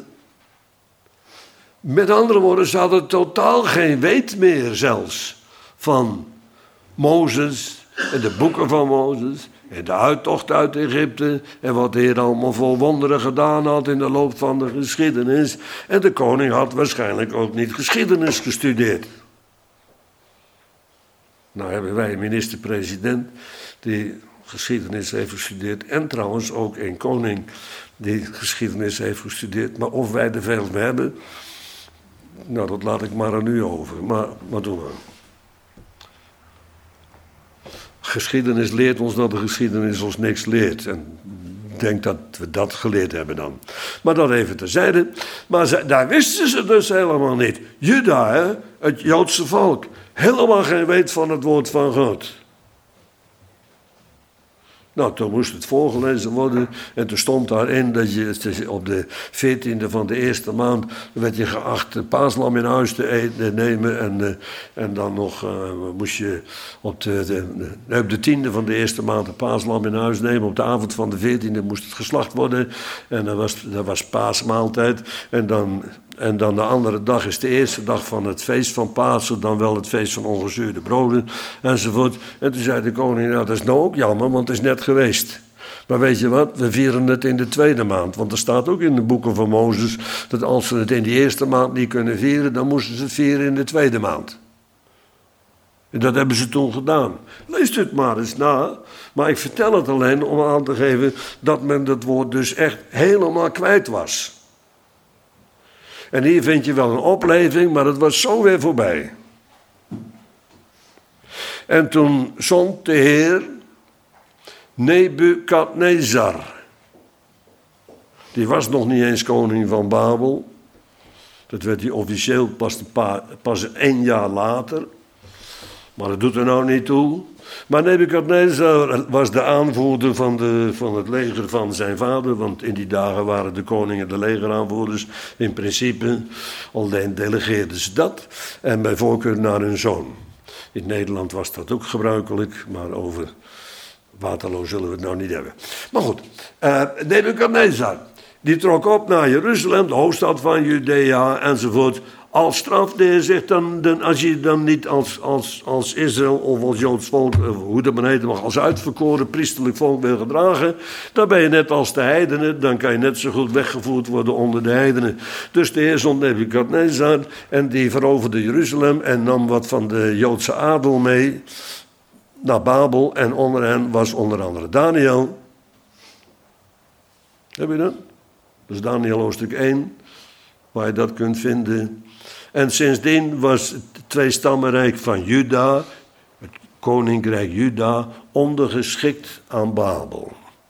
Met andere woorden, ze hadden totaal geen weet meer zelfs van Mozes en de boeken van Mozes en de uittocht uit Egypte en wat de Heer allemaal voor wonderen gedaan had in de loop van de geschiedenis. En de koning had waarschijnlijk ook niet geschiedenis gestudeerd. Nou hebben wij een minister-president die geschiedenis heeft gestudeerd en trouwens ook een koning die geschiedenis heeft gestudeerd. Maar of wij er veel van hebben, nou, dat laat ik maar aan u over. Maar wat doen we? Geschiedenis leert ons dat de geschiedenis ons niks leert. En ik denk dat we dat geleerd hebben dan. Maar dat even terzijde. Maar ze, daar wisten ze dus helemaal niet. Juda, hè, het Joodse volk. Helemaal geen weet van het woord van God. Nou, toen moest het voorgelezen worden. En toen stond daarin dat je op de veertiende van de eerste maand werd je geacht de paaslam in huis te eten, nemen. En, uh, en dan nog uh, moest je op de, de, de, op de tiende van de eerste maand de paaslam in huis nemen. Op de avond van de veertiende moest het geslacht worden. En dat was, dat was paasmaaltijd. En dan, en dan de andere dag is de eerste dag van het feest van Pasen. Dan wel het feest van ongezuurde broden enzovoort. En toen zei de koning, nou dat is nou ook jammer, want het is net geweest. Maar weet je wat, we vieren het in de tweede maand. Want er staat ook in de boeken van Mozes dat als ze het in de eerste maand niet kunnen vieren, dan moesten ze het vieren in de tweede maand. En dat hebben ze toen gedaan. Lees het maar eens na. Maar ik vertel het alleen om aan te geven dat men dat woord dus echt helemaal kwijt was. En hier vind je wel een opleving, maar het was zo weer voorbij. En toen zond de Heer Nebukadnezar. Die was nog niet eens koning van Babel. Dat werd hij officieel pas, een paar, pas één jaar later. Maar dat doet er nou niet toe. Maar Nebukadnezar was de aanvoerder van, de, van het leger van zijn vader. Want in die dagen waren de koningen de legeraanvoerders. In principe, alleen delegeerden ze dat. En bij voorkeur naar hun zoon. In Nederland was dat ook gebruikelijk. Maar over Waterloo zullen we het nou niet hebben. Maar goed, uh, Nebukadnezar. Die trok op naar Jeruzalem, de hoofdstad van Judea enzovoort. Als straf, de Heer zegt dan, dan, als je dan niet als, als, als Israël of als Joods volk, hoe dat men heet, mag als uitverkoren priesterlijk volk wil gedragen, dan ben je net als de heidenen, dan kan je net zo goed weggevoerd worden onder de heidenen. Dus de Heer zond Nebukadnezar en die veroverde Jeruzalem en nam wat van de Joodse adel mee naar Babel en onder hen was onder andere Daniel. Heb je dat? Dat is Daniel hoofdstuk één, waar je dat kunt vinden. En sindsdien was het tweestammenrijk van Juda, het koninkrijk Juda, ondergeschikt aan Babel.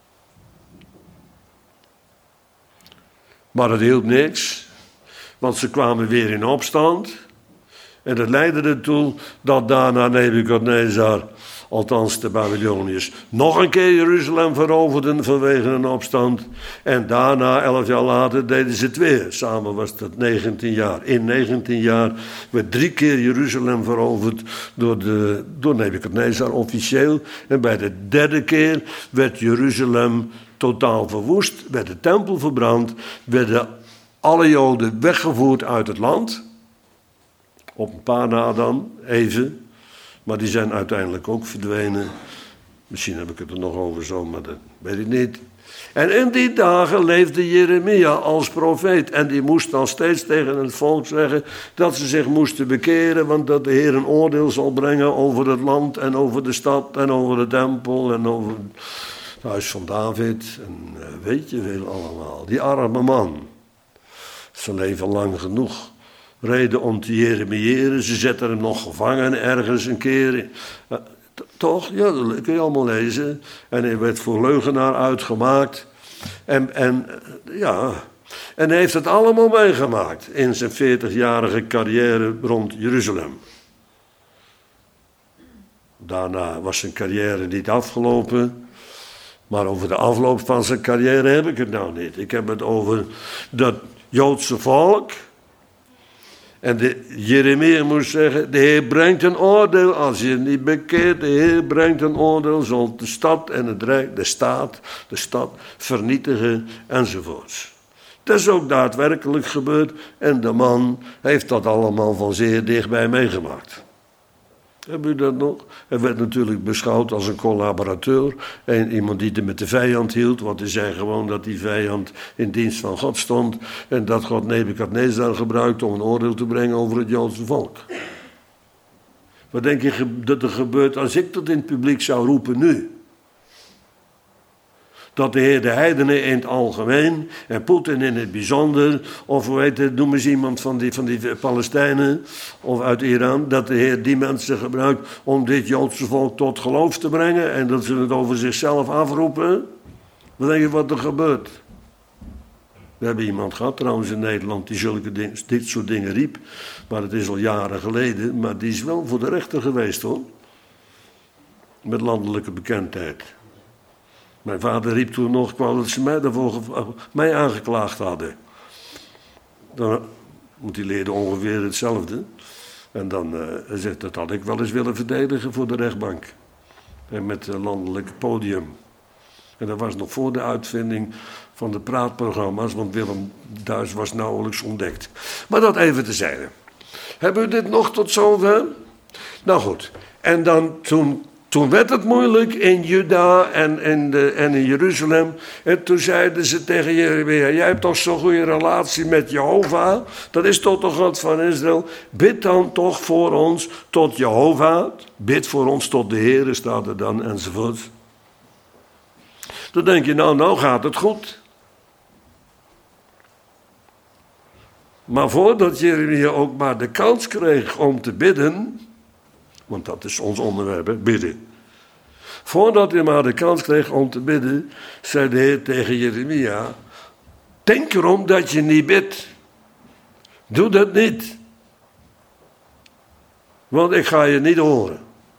Maar het hielp niks, want ze kwamen weer in opstand. En dat leidde ertoe dat daarna Nebukadnezar, althans de Babyloniërs, nog een keer Jeruzalem veroverden vanwege een opstand. En daarna, elf jaar later, deden ze het weer. Samen was dat negentien jaar. In negentien jaar werd drie keer Jeruzalem veroverd door, de, door Nebukadnezar officieel. En bij de derde keer werd Jeruzalem totaal verwoest, werd de tempel verbrand, werden alle Joden weggevoerd uit het land. Op een paar na dan, even. Maar die zijn uiteindelijk ook verdwenen. Misschien heb ik het er nog over zo, maar dat weet ik niet. En in die dagen leefde Jeremia als profeet. En die moest dan steeds tegen het volk zeggen dat ze zich moesten bekeren. Want dat de Heer een oordeel zal brengen over het land en over de stad en over de tempel en over het huis van David. En weet je veel allemaal. Die arme man. Zijn leven lang genoeg. Reden om te jeremiëren. Ze zetten hem nog gevangen ergens een keer. Uh, t- toch? Ja, dat kun je allemaal lezen. En hij werd voor leugenaar uitgemaakt. En, en uh, ja, en hij heeft het allemaal meegemaakt in zijn veertigjarige carrière rond Jeruzalem. Daarna was zijn carrière niet afgelopen. Maar over de afloop van zijn carrière heb ik het nou niet. Ik heb het over dat Joodse volk. En de Jeremia moest zeggen, de Heer brengt een oordeel. Als je niet bekeert, de Heer brengt een oordeel. Zal de stad en het rijk, de staat, de stad vernietigen enzovoorts. Dat is ook daadwerkelijk gebeurd. En de man heeft dat allemaal van zeer dichtbij meegemaakt. Hebben u dat nog? Hij werd natuurlijk beschouwd als een collaborateur. En iemand die er met de vijand hield. Want hij zei gewoon dat die vijand in dienst van God stond. En dat God Nebukadnezar gebruikte om een oordeel te brengen over het Joodse volk. Wat denk je dat er gebeurt als ik dat in het publiek zou roepen nu? Dat de Heer de heidenen in het algemeen en Poetin in het bijzonder, of hoe heet het, noem eens iemand van die, van die Palestijnen of uit Iran, dat de Heer die mensen gebruikt om dit Joodse volk tot geloof te brengen en dat ze het over zichzelf afroepen. Wat denk je wat er gebeurt? We hebben iemand gehad trouwens in Nederland die zulke dingen, dit soort dingen riep, maar het is al jaren geleden, maar die is wel voor de rechter geweest hoor. Met landelijke bekendheid. Mijn vader riep toen nog, ik wou dat ze mij daarvoor mij aangeklaagd hadden. Dan, want die leerde ongeveer hetzelfde. En dan uh, zegt dat had ik wel eens willen verdedigen voor de rechtbank. En met het landelijke podium. En dat was nog voor de uitvinding van de praatprogramma's, want Willem Duis was nauwelijks ontdekt. Maar dat even tezijde. Hebben we dit nog tot zover? Nou goed. En dan toen... Toen werd het moeilijk in Juda en in, de, en in Jeruzalem. En toen zeiden ze tegen Jeremia, jij hebt toch zo'n goede relatie met Jehovah? Dat is toch de God van Israël? Bid dan toch voor ons tot Jehovah. Bid voor ons tot de Heere, staat er dan, enzovoort. Dan denk je, nou, nou gaat het goed. Maar voordat Jeremia ook maar de kans kreeg om te bidden, want dat is ons onderwerp, hè, bidden. Voordat hij maar de kans kreeg om te bidden, zei de Heer tegen Jeremia, denk erom dat je niet bidt. Doe dat niet. Want ik ga je niet horen.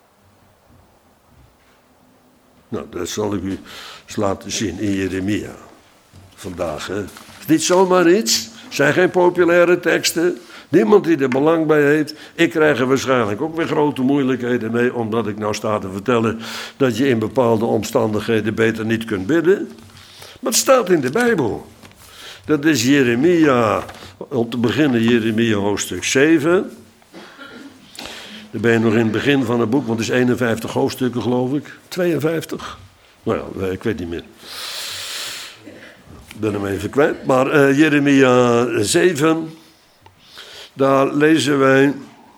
Nou, dat zal ik u eens laten zien in Jeremia. Vandaag, hè. Het is niet zomaar iets. Het zijn geen populaire teksten. Niemand die er belang bij heeft. Ik krijg er waarschijnlijk ook weer grote moeilijkheden mee, omdat ik nou sta te vertellen dat je in bepaalde omstandigheden beter niet kunt bidden. Maar het staat in de Bijbel. Dat is Jeremia, om te beginnen Jeremia hoofdstuk zeven. Dan ben je nog in het begin van het boek, want het is eenenvijftig hoofdstukken geloof ik. tweeënvijftig? Nou ja, ik weet niet meer. Ik ben hem even kwijt. Maar uh, Jeremia zeven, daar lezen wij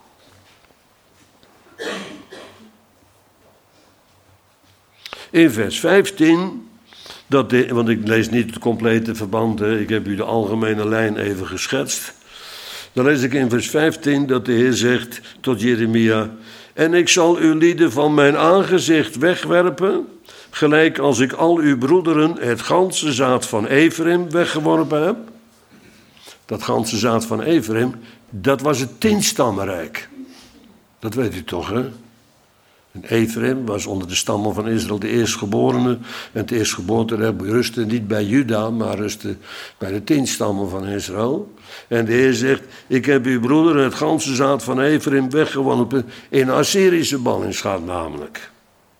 in vers vijftien, dat de, want ik lees niet het complete verband, hè, ik heb u de algemene lijn even geschetst. Dan lees ik in vers vijftien dat de Heer zegt tot Jeremia, en ik zal uw lieden van mijn aangezicht wegwerpen, gelijk als ik al uw broederen het ganse zaad van Ephraim weggeworpen heb. Dat ganse zaad van Ephraim, dat was het tienstammenrijk. Dat weet u toch, hè? En Ephraim was onder de stammen van Israël de eerstgeborene. En het eerstgeboorterecht rustte niet bij Juda, maar rustte bij de tien stammen van Israël. En de Heer zegt, ik heb uw broederen het ganse zaad van Ephraim weggeworpen in Assyrische ballingschap namelijk.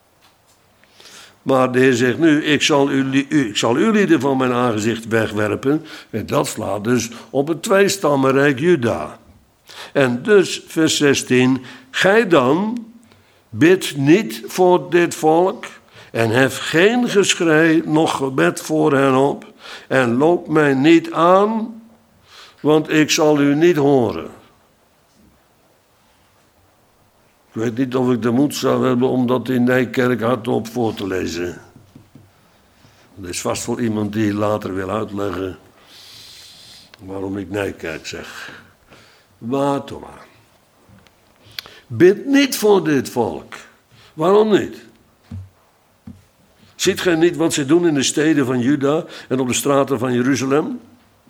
Maar de Heer zegt nu, ik zal, u, ik zal uw lieden van mijn aangezicht wegwerpen. En dat slaat dus op het tweestammenrijk Juda. En dus, vers zestien, gij dan, bid niet voor dit volk en hef geen geschrei, nog gebed voor hen op. En loop mij niet aan, want ik zal u niet horen. Ik weet niet of ik de moed zou hebben om dat in Nijkerk hardop voor te lezen. Er is vast wel iemand die later wil uitleggen waarom ik Nijkerk zeg. Maar toch maar. Bid niet voor dit volk. Waarom niet? Ziet gij niet wat ze doen in de steden van Juda en op de straten van Jeruzalem?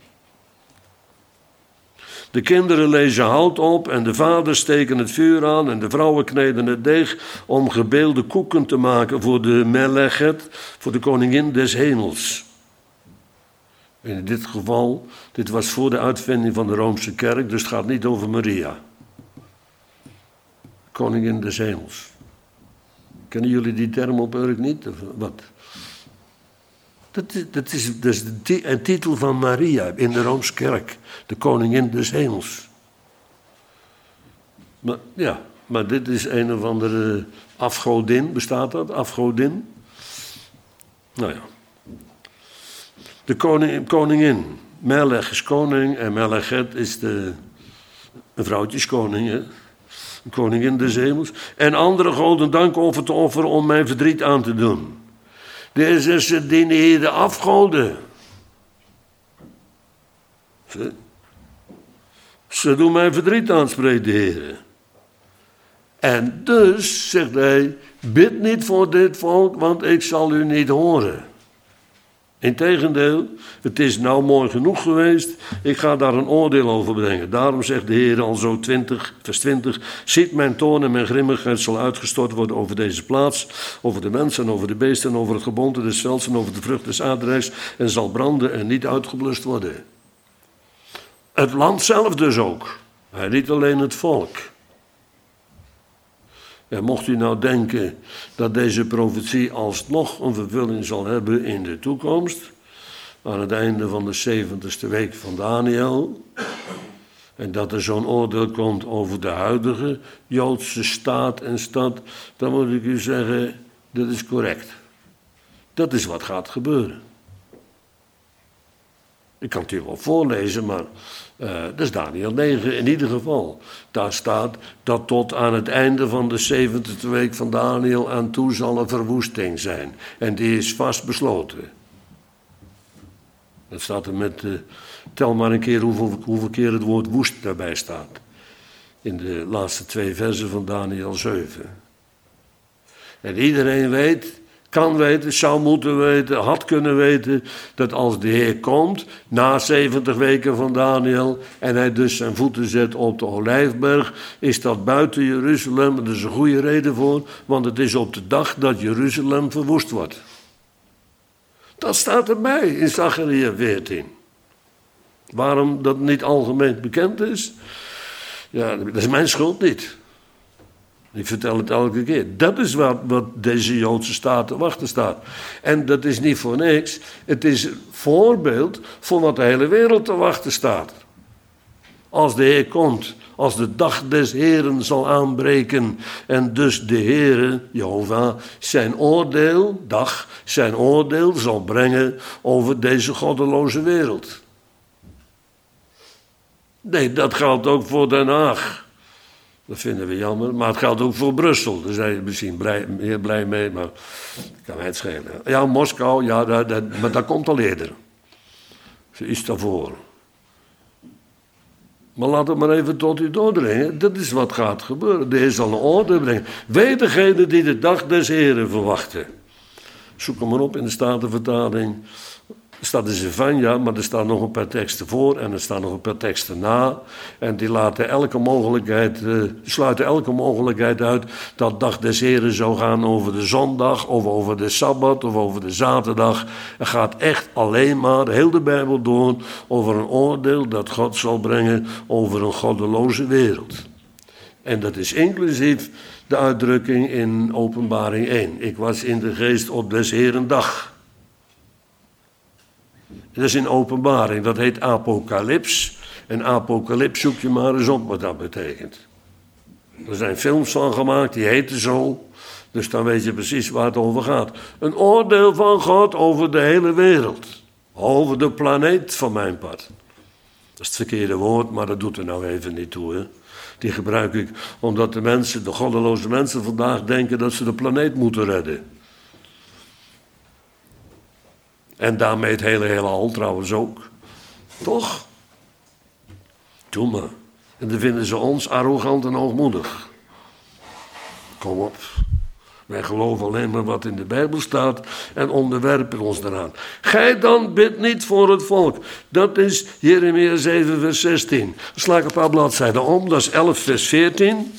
De kinderen lezen hout op en de vaders steken het vuur aan en de vrouwen kneden het deeg om gebeelde koeken te maken voor de Melechet, voor de koningin des hemels. In dit geval, dit was voor de uitvinding van de Roomse kerk, dus het gaat niet over Maria. Koningin des hemels. Kennen jullie die term op Urk niet? Of wat? Dat is, dat is, dat is een titel van Maria in de Roomse kerk. De koningin des hemels. Maar, ja, maar dit is een of andere afgodin. Bestaat dat? Afgodin? Nou ja. De koning, koningin. Melech is koning en Melechet is de, een vrouwtjeskoning, hè? De koningin des hemels. En andere goden dankoffer te offeren om mijn verdriet aan te doen. Deze ze dienen hier de afgoden. Ze, ze doen mijn verdriet aan, spreekt de Heer. En dus, zegt hij, bid niet voor dit volk, want ik zal u niet horen. Integendeel, het is nou mooi genoeg geweest, ik ga daar een oordeel over brengen. Daarom zegt de Heer al zo twintig, vers twintig, ziet mijn toorn en mijn grimmigheid zal uitgestort worden over deze plaats, over de mensen, over de beesten, over het geboomte des velds en over de vrucht des aardrijks en zal branden en niet uitgeblust worden. Het land zelf dus ook, maar niet alleen het volk. En mocht u nou denken dat deze profetie alsnog een vervulling zal hebben in de toekomst, aan het einde van de zeventigste week van Daniel, en dat er zo'n oordeel komt over de huidige Joodse staat en stad, dan moet ik u zeggen, dat is correct. Dat is wat gaat gebeuren. Ik kan het hier wel voorlezen, maar uh, dat is Daniël negen in ieder geval. Daar staat dat tot aan het einde van de zeventigste week van Daniël aan toe zal een verwoesting zijn. En die is vast besloten. Dat staat er met, uh, tel maar een keer hoeveel, hoeveel keer het woord woest daarbij staat. In de laatste twee versen van Daniël zeven. En iedereen weet, kan weten, zou moeten weten, had kunnen weten, dat als de Heer komt, na zeventig weken van Daniël, en hij dus zijn voeten zet op de Olijfberg, is dat buiten Jeruzalem. Er is een goede reden voor, want het is op de dag dat Jeruzalem verwoest wordt. Dat staat erbij in Zacharia veertien. Waarom dat niet algemeen bekend is? Ja, dat is mijn schuld niet. Ik vertel het elke keer. Dat is wat, wat deze Joodse staat te wachten staat. En dat is niet voor niks. Het is een voorbeeld van wat de hele wereld te wachten staat. Als de Heer komt, als de dag des Heeren zal aanbreken en dus de Heere, Jehovah, zijn oordeel, dag, zijn oordeel zal brengen over deze goddeloze wereld. Nee, dat geldt ook voor Den Haag. Dat vinden we jammer, maar het geldt ook voor Brussel. Daar zijn je misschien blij, meer blij mee, maar dat kan mij het schelen. Ja, Moskou, ja, dat, dat, maar dat komt al eerder. Ze is daarvoor. Maar laat het maar even tot u doordringen. Dat is wat gaat gebeuren. De Heer zal een orde brengen. Weet degene die de dag des Heren verwachten. Zoek hem maar op in de Statenvertaling. Er staat in Zevania, maar er staan nog een paar teksten voor en er staan nog een paar teksten na. En die laten elke mogelijkheid, uh, sluiten elke mogelijkheid uit dat dag des Heren zou gaan over de zondag of over de Sabbat of over de zaterdag. Het gaat echt alleen maar, heel de Bijbel door, over een oordeel dat God zal brengen over een goddeloze wereld. En dat is inclusief de uitdrukking in Openbaring één. Ik was in de geest op des Heren dag. Dat is in Openbaring, dat heet apocalyps. En apocalyps zoek je maar eens op wat dat betekent. Er zijn films van gemaakt, die heten zo. Dus dan weet je precies waar het over gaat. Een oordeel van God over de hele wereld. Over de planeet van mijn part. Dat is het verkeerde woord, maar dat doet er nou even niet toe. Hè? Die gebruik ik omdat de mensen, de goddeloze mensen vandaag denken dat ze de planeet moeten redden. En daarmee het hele heelal trouwens ook. Toch? Doe maar. En dan vinden ze ons arrogant en hoogmoedig. Kom op. Wij geloven alleen maar wat in de Bijbel staat en onderwerpen ons daaraan. Gij dan bidt niet voor het volk. Dat is Jeremia zeven vers zestien. Dan sla ik een paar bladzijden om. Dat is elf vers veertien.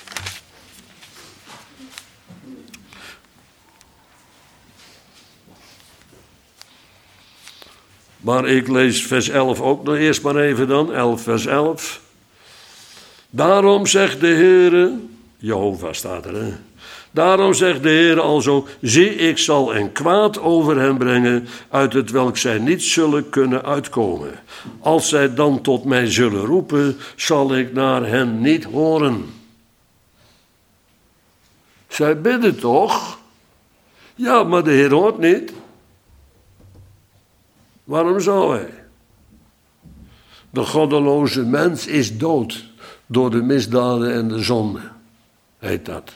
Maar ik lees vers elf ook nog eerst maar even dan. elf vers elf. Daarom zegt de Heere, Jehovah staat er, hè? Daarom zegt de Heer alzo, zie, ik zal een kwaad over hen brengen, uit het welk zij niet zullen kunnen uitkomen. Als zij dan tot mij zullen roepen, zal ik naar hen niet horen. Zij bidden toch? Ja, maar de Heer hoort niet. Waarom zou hij? De goddeloze mens is dood door de misdaden en de zonde, heet dat.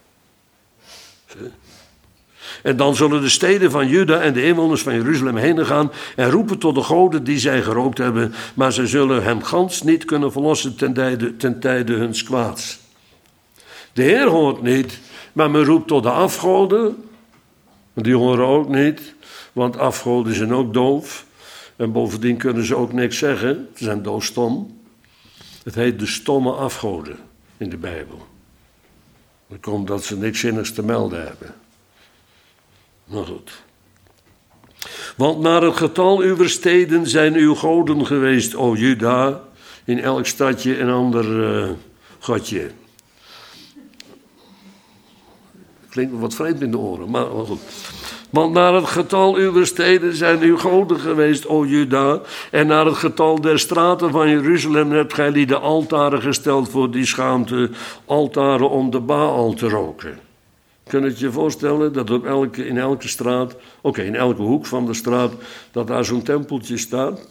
En dan zullen de steden van Juda en de inwoners van Jeruzalem heen gaan en roepen tot de goden die zij gerookt hebben, maar zij zullen hem gans niet kunnen verlossen ten tijde, ten tijde huns kwaads. De Heer hoort niet, maar men roept tot de afgoden, die horen ook niet, want afgoden zijn ook doof. En bovendien kunnen ze ook niks zeggen, ze zijn doofstom. Het heet de stomme afgoden in de Bijbel. Dat komt omdat ze niks zinnigs te melden hebben. Maar goed. Want naar het getal uw steden zijn uw goden geweest, o Juda. In elk stadje een ander uh, godje. Klinkt wat vreemd in de oren, maar, maar goed. Want naar het getal uw steden zijn uw goden geweest, o Juda. En naar het getal der straten van Jeruzalem hebt gij lieden altaren gesteld voor die schaamte. Altaren om de Baal te roken. Kun je het je voorstellen dat op elke, in elke straat, oké, okay, in elke hoek van de straat, dat daar zo'n tempeltje staat?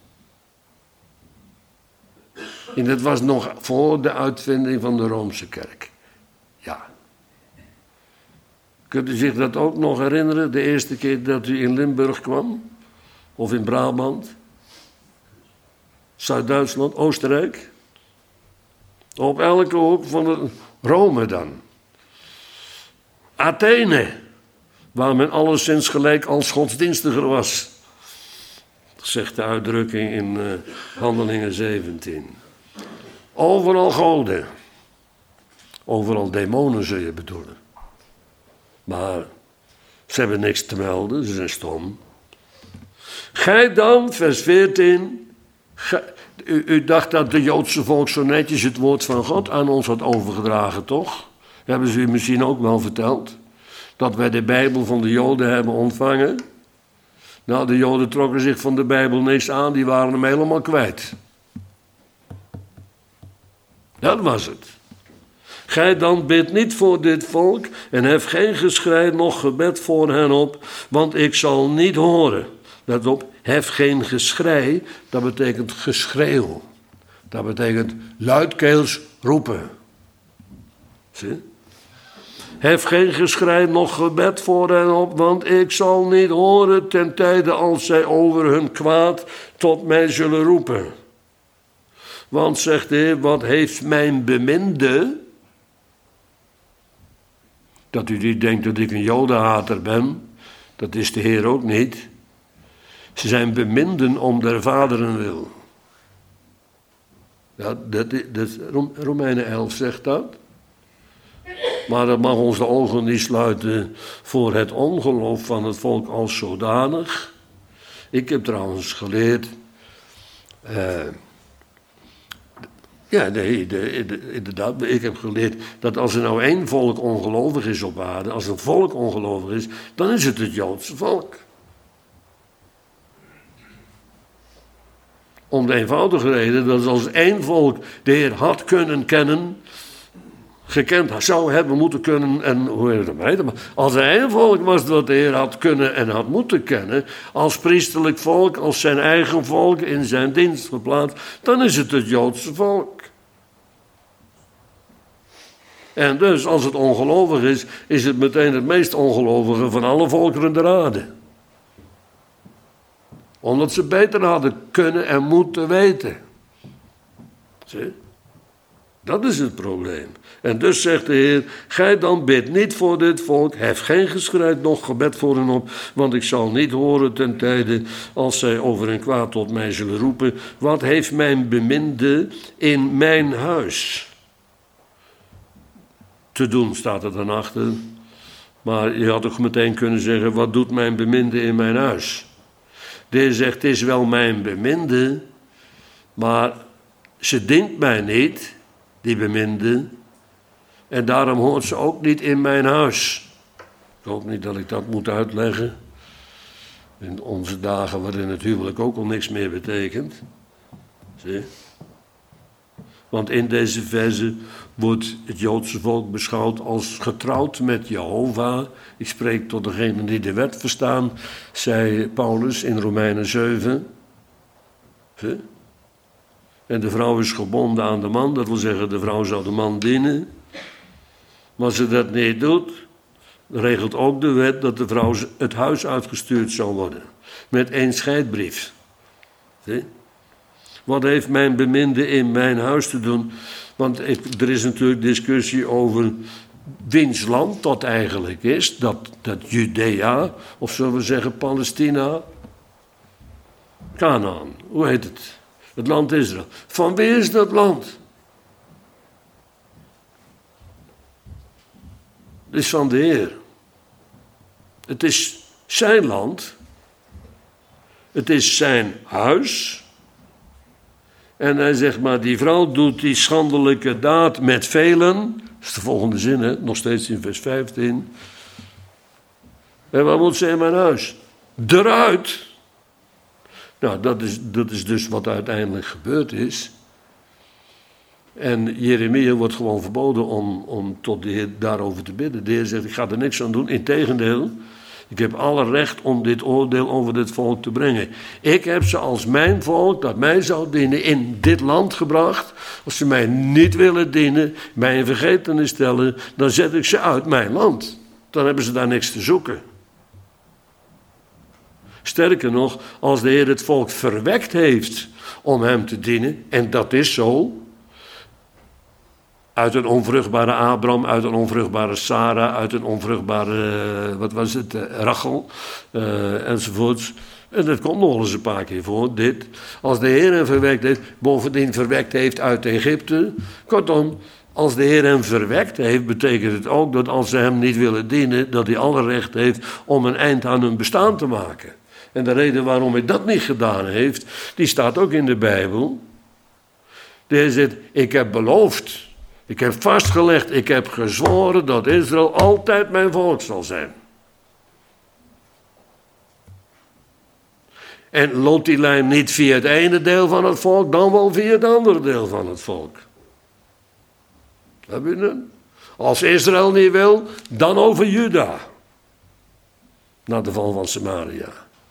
En dat was nog voor de uitvinding van de Roomse kerk. Ja. Kunt u zich dat ook nog herinneren, de eerste keer dat u in Limburg kwam? Of in Brabant? Zuid-Duitsland, Oostenrijk? Op elke hoek van de Rome dan. Athene, waar men alleszins gelijk als godsdienstiger was. Dat zegt de uitdrukking in uh, Handelingen zeventien. Overal goden. Overal demonen zul je bedoelen. Maar ze hebben niks te melden, ze zijn stom. Gij dan, vers veertien... Gij, u, u dacht dat de Joodse volk zo netjes het woord van God aan ons had overgedragen, toch? Hebben ze u misschien ook wel verteld? Dat wij de Bijbel van de Joden hebben ontvangen? Nou, de Joden trokken zich van de Bijbel niks aan, die waren hem helemaal kwijt. Dat was het. Gij dan bidt niet voor dit volk en hef geen geschrei noch gebed voor hen op, want ik zal niet horen. Let op, hef geen geschrei, dat betekent geschreeuw. Dat betekent luidkeels roepen. Zie? Hef geen geschrei noch gebed voor hen op, want ik zal niet horen ten tijde als zij over hun kwaad tot mij zullen roepen. Want, zegt de Heer, wat heeft mijn beminde? Dat u niet denkt dat ik een jodenhater ben, dat is de Heer ook niet. Ze zijn beminden om der vaderen wil. Ja, dat, dat, Romeinen elf zegt dat. Maar dat mag ons de ogen niet sluiten voor het ongeloof van het volk als zodanig. Ik heb trouwens geleerd... Uh, ja, nee, de, de, inderdaad, ik heb geleerd dat als er nou één volk ongelovig is op aarde, als een volk ongelovig is, dan is het het Joodse volk. Om de eenvoudige reden dat als één volk de Heer had kunnen kennen, gekend zou hebben moeten kunnen, en hoe heet het maar, maar als er één volk was dat de Heer had kunnen en had moeten kennen, als priesterlijk volk, als zijn eigen volk in zijn dienst geplaatst, dan is het het Joodse volk. En dus, als het ongelovig is, is het meteen het meest ongelovige van alle volkeren der aarde. Omdat ze beter hadden kunnen en moeten weten. Zie? Dat is het probleem. En dus zegt de Heer, gij dan bidt niet voor dit volk, hef geen geschrei noch gebed voor hen op, want ik zal niet horen ten tijde als zij over hun kwaad tot mij zullen roepen. Wat heeft mijn beminde in mijn huis te doen, staat er dan achter. Maar je had toch meteen kunnen zeggen, wat doet mijn beminde in mijn huis? De Heer zegt, het is wel mijn beminde, maar ze dient mij niet, die beminde. En daarom hoort ze ook niet in mijn huis. Ik hoop niet dat ik dat moet uitleggen. In onze dagen waarin het huwelijk ook al niks meer betekent. Zie? Want in deze verse wordt het Joodse volk beschouwd als getrouwd met Jehovah. Ik spreek tot degenen die de wet verstaan, zei Paulus in Romeinen zeven. Zie? En de vrouw is gebonden aan de man, dat wil zeggen de vrouw zou de man dienen. Maar als ze dat niet doet, regelt ook de wet dat de vrouw het huis uitgestuurd zal worden. Met één scheidbrief. Zie? Wat heeft mijn beminde in mijn huis te doen? Want er is natuurlijk discussie over wiens land dat eigenlijk is. Dat, dat Judea, of zullen we zeggen Palestina. Kanaan, hoe heet het? Het land Israël. Van wie is dat land? Het is van de Heer. Het is zijn land. Het is zijn huis. En hij zegt maar, die vrouw doet die schandelijke daad met velen. Dat is de volgende zin, hè? Nog steeds in vers vijftien. En wat moet ze in mijn huis? Eruit! Nou, dat is, dat is dus wat uiteindelijk gebeurd is. En Jeremia wordt gewoon verboden om, om tot de Heer daarover te bidden. De Heer zegt, ik ga er niks aan doen. Integendeel, ik heb alle recht om dit oordeel over dit volk te brengen. Ik heb ze als mijn volk, dat mij zou dienen, in dit land gebracht. Als ze mij niet willen dienen, mij in vergetenis stellen, dan zet ik ze uit mijn land. Dan hebben ze daar niks te zoeken. Sterker nog, als de Heer het volk verwekt heeft om hem te dienen, en dat is zo, uit een onvruchtbare Abraham, uit een onvruchtbare Sarah, uit een onvruchtbare, wat was het, Rachel, uh, enzovoorts. En dat komt nog wel eens een paar keer voor, dit. Als de Heer hem verwekt heeft, bovendien verwekt heeft uit Egypte. Kortom, als de Heer hem verwekt heeft, betekent het ook dat als ze hem niet willen dienen, dat hij alle recht heeft om een eind aan hun bestaan te maken. En de reden waarom hij dat niet gedaan heeft, die staat ook in de Bijbel. De Heer zegt, ik heb beloofd, ik heb vastgelegd, ik heb gezworen dat Israël altijd mijn volk zal zijn. En loopt die lijn niet via het ene deel van het volk, dan wel via het andere deel van het volk. Heb je het? Als Israël niet wil, dan over Juda. Na de val van Samaria.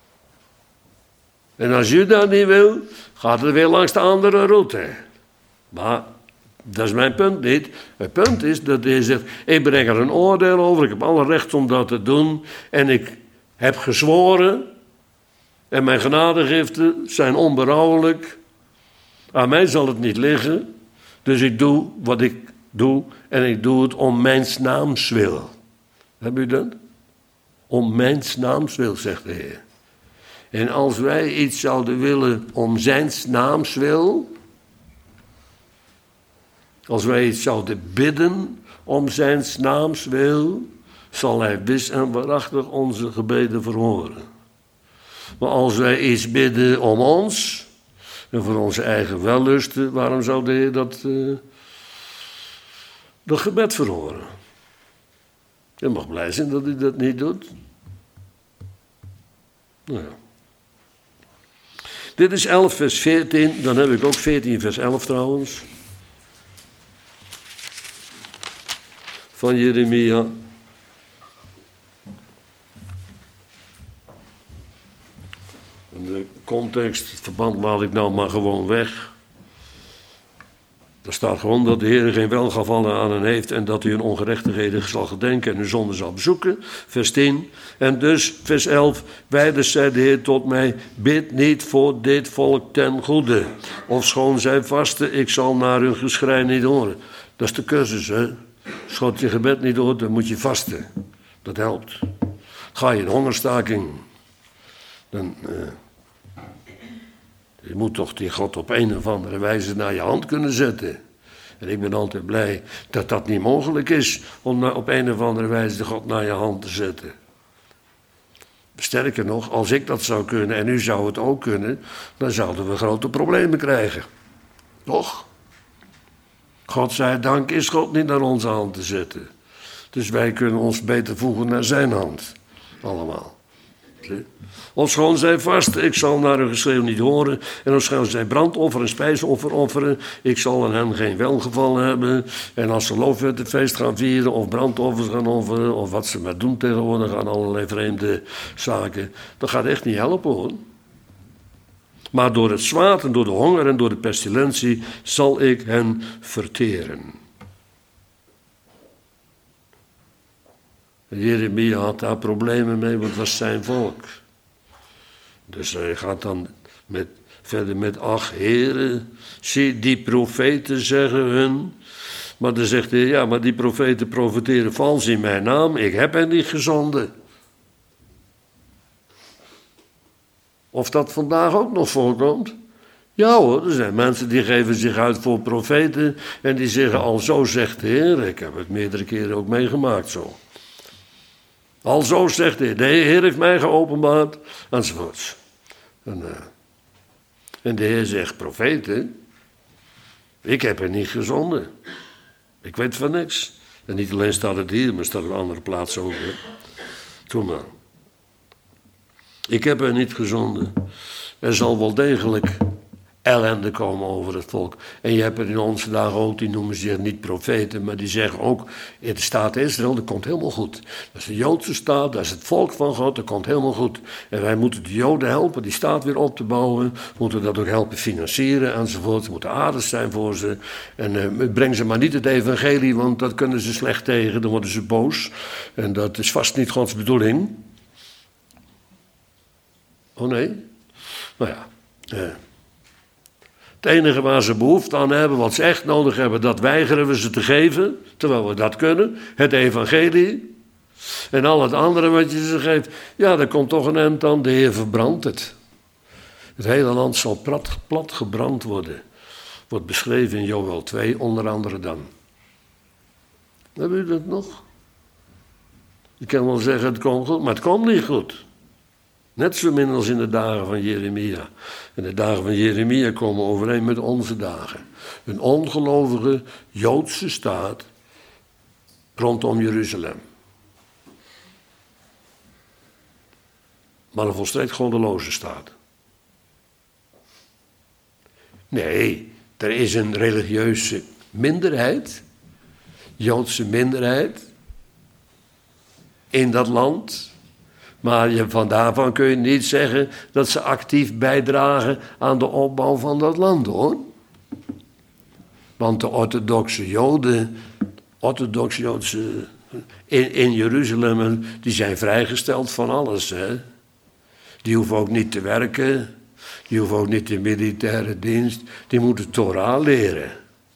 En als Juda niet wil, gaat het weer langs de andere route. Maar dat is mijn punt niet. Het punt is dat hij zegt, ik breng er een oordeel over, ik heb alle recht om dat te doen. En ik heb gezworen, en mijn genadegiften zijn onberouwelijk. Aan mij zal het niet liggen, dus ik doe wat ik doe en ik doe het om mijn naams wil. Heb u dat? Om mijn naams wil, zegt de Heer. En als wij iets zouden willen om zijn naams wil, als wij iets zouden bidden om zijn naams wil, zal hij wis en waarachtig onze gebeden verhoren. Maar als wij iets bidden om ons en voor onze eigen wellusten, waarom zou de Heer dat, uh, dat gebed verhoren? Je mag blij zijn dat hij dat niet doet. Nou ja. Dit is elf vers veertien, dan heb ik ook veertien vers elf trouwens. Van Jeremia. De context, het verband laat ik nou maar gewoon weg. Er staat gewoon dat de Heer geen welgevallen aan hen heeft en dat hij hun ongerechtigheden zal gedenken en hun zonde zal bezoeken. Vers tien. En dus, vers elf. Wijde zei de Heer tot mij, bid niet voor dit volk ten goede. Ofschoon zij vasten, ik zal naar hun geschrei niet horen. Dat is de cursus, hè. Als God je gebed niet hoort, dan moet je vasten. Dat helpt. Ga je in hongerstaking, dan... Uh, Je moet toch die God op een of andere wijze naar je hand kunnen zetten. En ik ben altijd blij dat dat niet mogelijk is om op een of andere wijze de God naar je hand te zetten. Sterker nog, als ik dat zou kunnen en u zou het ook kunnen, dan zouden we grote problemen krijgen. Toch? God zij dank is God niet naar onze hand te zetten. Dus wij kunnen ons beter voegen naar zijn hand. Allemaal. Ofschoon zij vast, ik zal naar hun geschreeuw niet horen. En ofschoon zij brandoffer en spijsoffer offeren, ik zal aan hen geen welgevallen hebben. En als ze loofhuttenfeest gaan vieren, of brandoffers gaan offeren, of wat ze maar doen tegenwoordig aan allerlei vreemde zaken, dat gaat echt niet helpen, hoor. Maar door het zwaard en door de honger en door de pestilentie zal ik hen verteren. Jeremia had daar problemen mee, want het was zijn volk. Dus hij gaat dan met, verder met, ach heren, zie die profeten zeggen hun. Maar dan zegt hij, ja, maar die profeten profeteren vals in mijn naam, ik heb hen niet gezonden. Of dat vandaag ook nog voorkomt? Ja hoor, er zijn mensen die geven zich uit voor profeten en die zeggen al zo zegt de Heer. Ik heb het meerdere keren ook meegemaakt zo. Al zo zegt hij, de Heer heeft mij geopenbaard, enzovoorts. En, uh, en de Heer zegt, profeten, ik heb er niet gezonden. Ik weet van niks. En niet alleen staat het hier, maar staat op een andere plaats ook. Hè. Toen maar. Ik heb er niet gezonden. Er zal wel degelijk ellende komen over het volk. En je hebt er in onze dagen ook, die noemen zich niet profeten, maar die zeggen ook, in de staat Israël, dat komt helemaal goed. Dat is de Joodse staat, dat is het volk van God, dat komt helemaal goed. En wij moeten de Joden helpen die staat weer op te bouwen, moeten dat ook helpen financieren enzovoort. We moeten aardig zijn voor ze. En uh, breng ze maar niet het evangelie, want dat kunnen ze slecht tegen, dan worden ze boos. En dat is vast niet Gods bedoeling. Oh nee? Nou ja, uh, het enige waar ze behoefte aan hebben, wat ze echt nodig hebben, dat weigeren we ze te geven, terwijl we dat kunnen. Het evangelie. En al het andere wat je ze geeft, ja, daar komt toch een eind aan. De Heer verbrandt het. Het hele land zal plat, plat gebrand worden. Wordt beschreven in Joël twee, onder andere dan. Hebben u dat nog? Je kan wel zeggen, het komt goed, maar het komt niet goed. Net zo min als in de dagen van Jeremia. En de dagen van Jeremia komen overeen met onze dagen. Een ongelovige Joodse staat rondom Jeruzalem. Maar een volstrekt goddeloze staat. Nee, er is een religieuze minderheid, Joodse minderheid, in dat land. Maar je, van daarvan kun je niet zeggen dat ze actief bijdragen aan de opbouw van dat land, hoor. Want de orthodoxe Joden, orthodoxe Joodse in, in Jeruzalem, die zijn vrijgesteld van alles, hè. Die hoeven ook niet te werken, die hoeven ook niet de militaire dienst, die moeten Torah leren.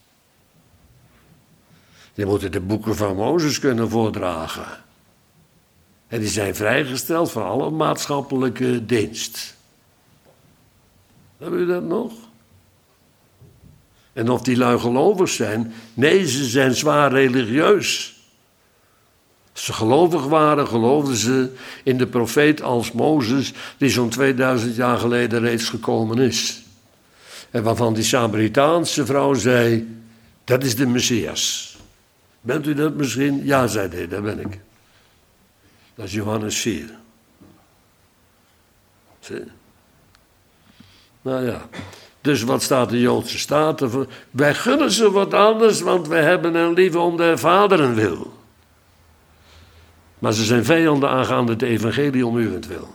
Die moeten de boeken van Mozes kunnen voordragen. En die zijn vrijgesteld van alle maatschappelijke dienst. Hebben u dat nog? En of die lui gelovig zijn? Nee, ze zijn zwaar religieus. Als ze gelovig waren, geloofden ze in de profeet als Mozes, die zo'n tweeduizend jaar geleden reeds gekomen is. En waarvan die Samaritaanse vrouw zei, dat is de Messias. Bent u dat misschien? Ja, zei hij, dat ben ik. Dat is Johannes vier. Zie? Nou ja, dus wat staat de Joodse staat ervoor? Wij gunnen ze wat anders, want wij hebben hen lief om de vaderen wil. Maar ze zijn vijanden aangaande het evangelie om uwentwil.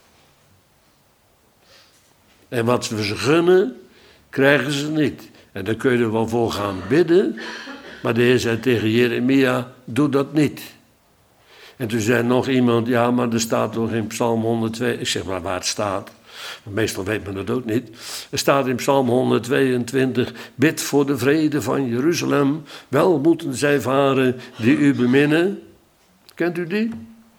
En wat we ze gunnen, krijgen ze niet. En daar kun je er wel voor gaan bidden, maar de Heer zei tegen Jeremia, doe dat niet. En toen zei nog iemand, ja, maar er staat toch in Psalm honderdtwee... Ik zeg maar waar het staat, want meestal weet men dat ook niet. Er staat in Psalm honderdtweeëntwintig, bid voor de vrede van Jeruzalem. Wel moeten zij varen die u beminnen. Kent u die?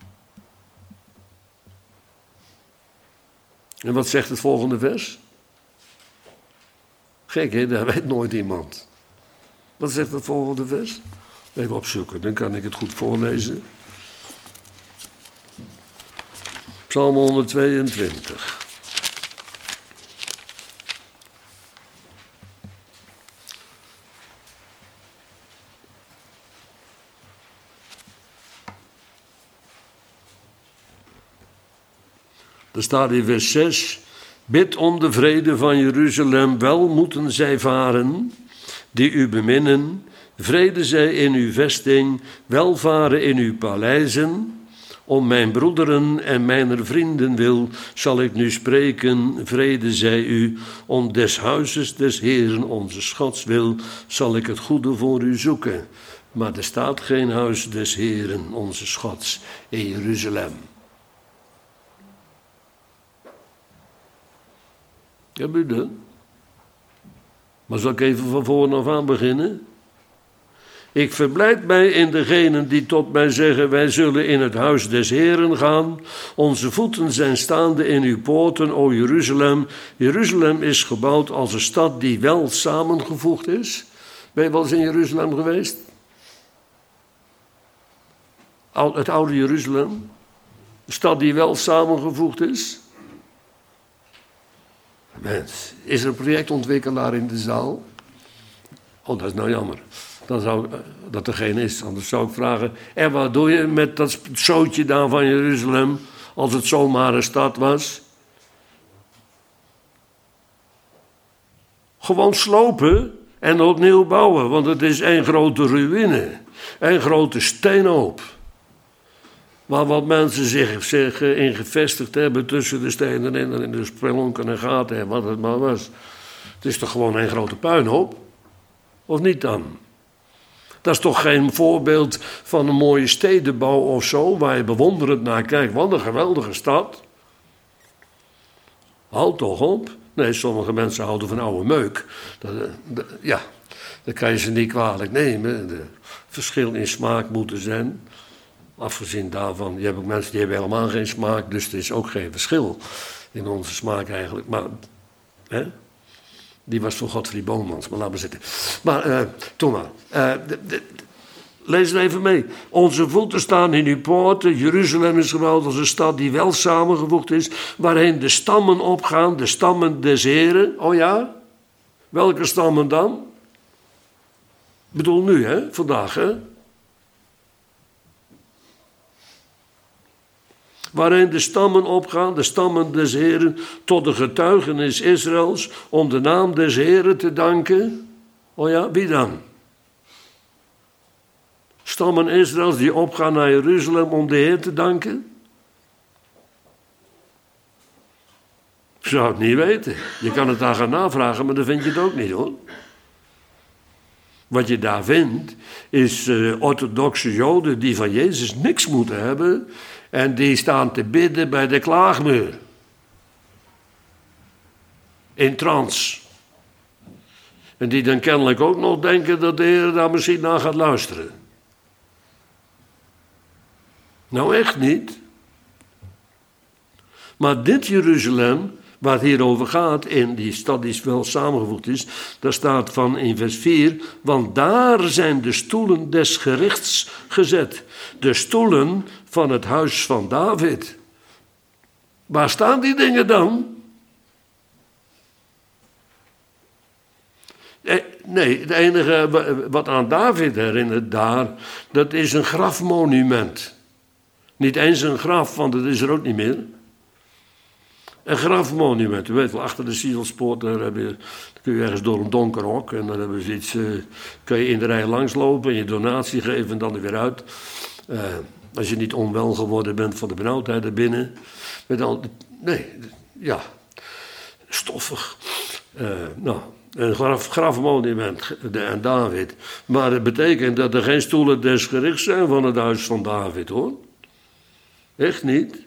En wat zegt het volgende vers? Gek, hè? Daar weet nooit iemand. Wat zegt het volgende vers? Even opzoeken, dan kan ik het goed voorlezen. Psalm honderdtweeëntwintig. Er staat in vers zes, bid om de vrede van Jeruzalem, wel moeten zij varen, die u beminnen, vrede zij in uw vesting, welvaren in uw paleizen. Om mijn broederen en mijn vrienden wil, zal ik nu spreken, vrede zij u. Om des huizes des Heeren, onze Gods wil, zal ik het goede voor u zoeken. Maar er staat geen huis des Heeren, onze Gods, in Jeruzalem. Heb u dat? Maar zal ik even van voren af aan beginnen? Ik verblijd mij in degenen die tot mij zeggen, wij zullen in het huis des Heeren gaan. Onze voeten zijn staande in uw poorten, o Jeruzalem. Jeruzalem is gebouwd als een stad die wel samengevoegd is. Ben je wel eens in Jeruzalem geweest? Het oude Jeruzalem. Een stad die wel samengevoegd is. Mens, is er een projectontwikkelaar in de zaal? Oh, dat is nou jammer. Dan zou, dat er geen is. Anders zou ik vragen, en wat doe je met dat zootje daar van Jeruzalem? als het zomaar een stad was? Gewoon slopen en opnieuw bouwen, want het is één grote ruïne. Één grote steenhoop. Waar wat mensen zich, zich in gevestigd hebben tussen de stenen en in de spelonken en gaten en wat het maar was. Het is toch gewoon één grote puinhoop? Of niet dan? Dat is toch geen voorbeeld van een mooie stedenbouw of zo, waar je bewonderend naar kijkt. Wat een geweldige stad. Houd toch op. Nee, sommige mensen houden van oude meuk. Dat, dat, ja, dat kan je ze niet kwalijk nemen. De verschil in smaak moet er zijn. Afgezien daarvan, je hebt ook mensen die hebben helemaal geen smaak, dus er is ook geen verschil in onze smaak eigenlijk. Maar, hè? Die was voor Godfried Bomans, maar laten we zitten. Maar, uh, toen maar. Uh, de, de, lees het even mee. Onze voeten staan in uw poorten. Jeruzalem is geweldig als een stad die wel samengevoegd is, waarheen de stammen opgaan, de stammen des Heren. Oh ja? Welke stammen dan? Ik bedoel nu, hè? Vandaag, hè? Waarin de stammen opgaan, de stammen des Heren, tot de getuigenis Israëls, om de naam des Heren te danken. Oh ja, wie dan? Stammen Israëls die opgaan naar Jeruzalem om de Heer te danken? Ik zou het niet weten. Je kan het daar gaan navragen, maar dan vind je het ook niet, hoor. Wat je daar vindt, is uh, orthodoxe Joden die van Jezus niks moeten hebben. En die staan te bidden bij de klaagmuur. In trance. En die dan kennelijk ook nog denken dat de Heer daar misschien naar gaat luisteren. Nou echt niet. Maar dit Jeruzalem, waar het hier over gaat, in die stad die wel samengevoegd is, daar staat van in vers vier, want daar zijn de stoelen des gerichts gezet. De stoelen van het huis van David. Waar staan die dingen dan? Nee, het enige wat aan David herinnert daar, dat is een grafmonument. Niet eens een graf, want dat is er ook niet meer. Een grafmonument. U weet wel, achter de Siedelspoort, daar heb je, dan kun je ergens door een donker hok en dan hebben ze iets, uh, kun je in de rij langslopen en je donatie geven en dan er weer uit. Uh, als je niet onwel geworden bent van de benauwdheid er binnen. Met al, nee, ja, stoffig. Uh, nou, een graf, grafmonument aan David. Maar het betekent dat er geen stoelen des gerichts zijn van het huis van David, hoor. Echt niet.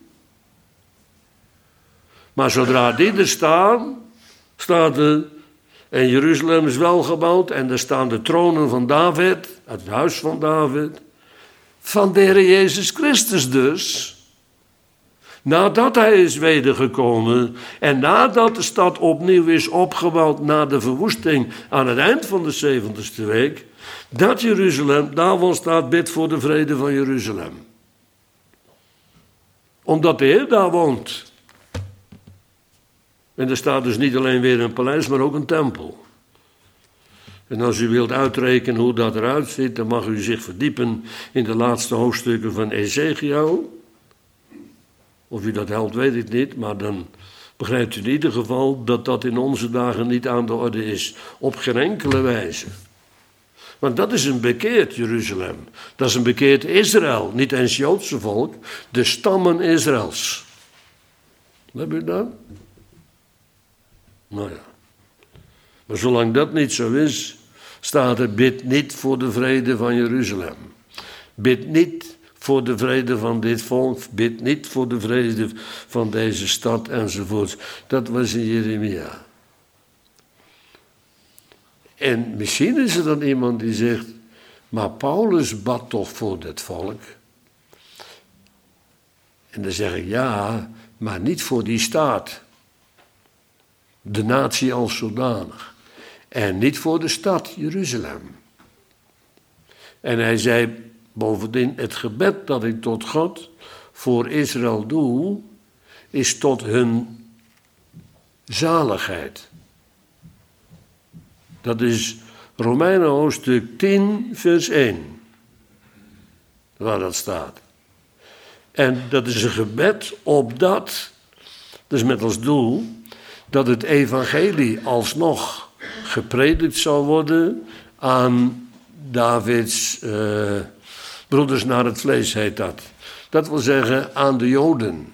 Maar zodra die er staan, staat er, en Jeruzalem is wel gebouwd, en er staan de tronen van David, het huis van David, van de Heer Jezus Christus dus. Nadat hij is wedergekomen en nadat de stad opnieuw is opgebouwd na de verwoesting aan het eind van de zeventigste week, dat Jeruzalem, daarvan staat bid voor de vrede van Jeruzalem. Omdat de Heer daar woont. En er staat dus niet alleen weer een paleis, maar ook een tempel. En als u wilt uitrekenen hoe dat eruit ziet, dan mag u zich verdiepen in de laatste hoofdstukken van Ezekiel. Of u dat helpt, weet ik niet, maar dan begrijpt u in ieder geval dat dat in onze dagen niet aan de orde is. Op geen enkele wijze. Want dat is een bekeerd Jeruzalem. Dat is een bekeerd Israël, niet eens Joodse volk, de stammen Israëls. Heb u dat? Nou ja. Maar zolang dat niet zo is, staat er bid niet voor de vrede van Jeruzalem. Bid niet voor de vrede van dit volk, bid niet voor de vrede van deze stad enzovoort. Dat was in Jeremia. En misschien is er dan iemand die zegt, maar Paulus bad toch voor dit volk? En dan zeg ik, ja, maar niet voor die staat. De natie als zodanig. En niet voor de stad Jeruzalem. En hij zei bovendien, het gebed dat ik tot God voor Israël doe, is tot hun zaligheid. Dat is Romeinen hoofdstuk tien, vers één. Waar dat staat. En dat is een gebed opdat, dus met als doel, dat het evangelie alsnog gepredikt zou worden aan Davids uh, broeders naar het vlees, heet dat. Dat wil zeggen aan de Joden.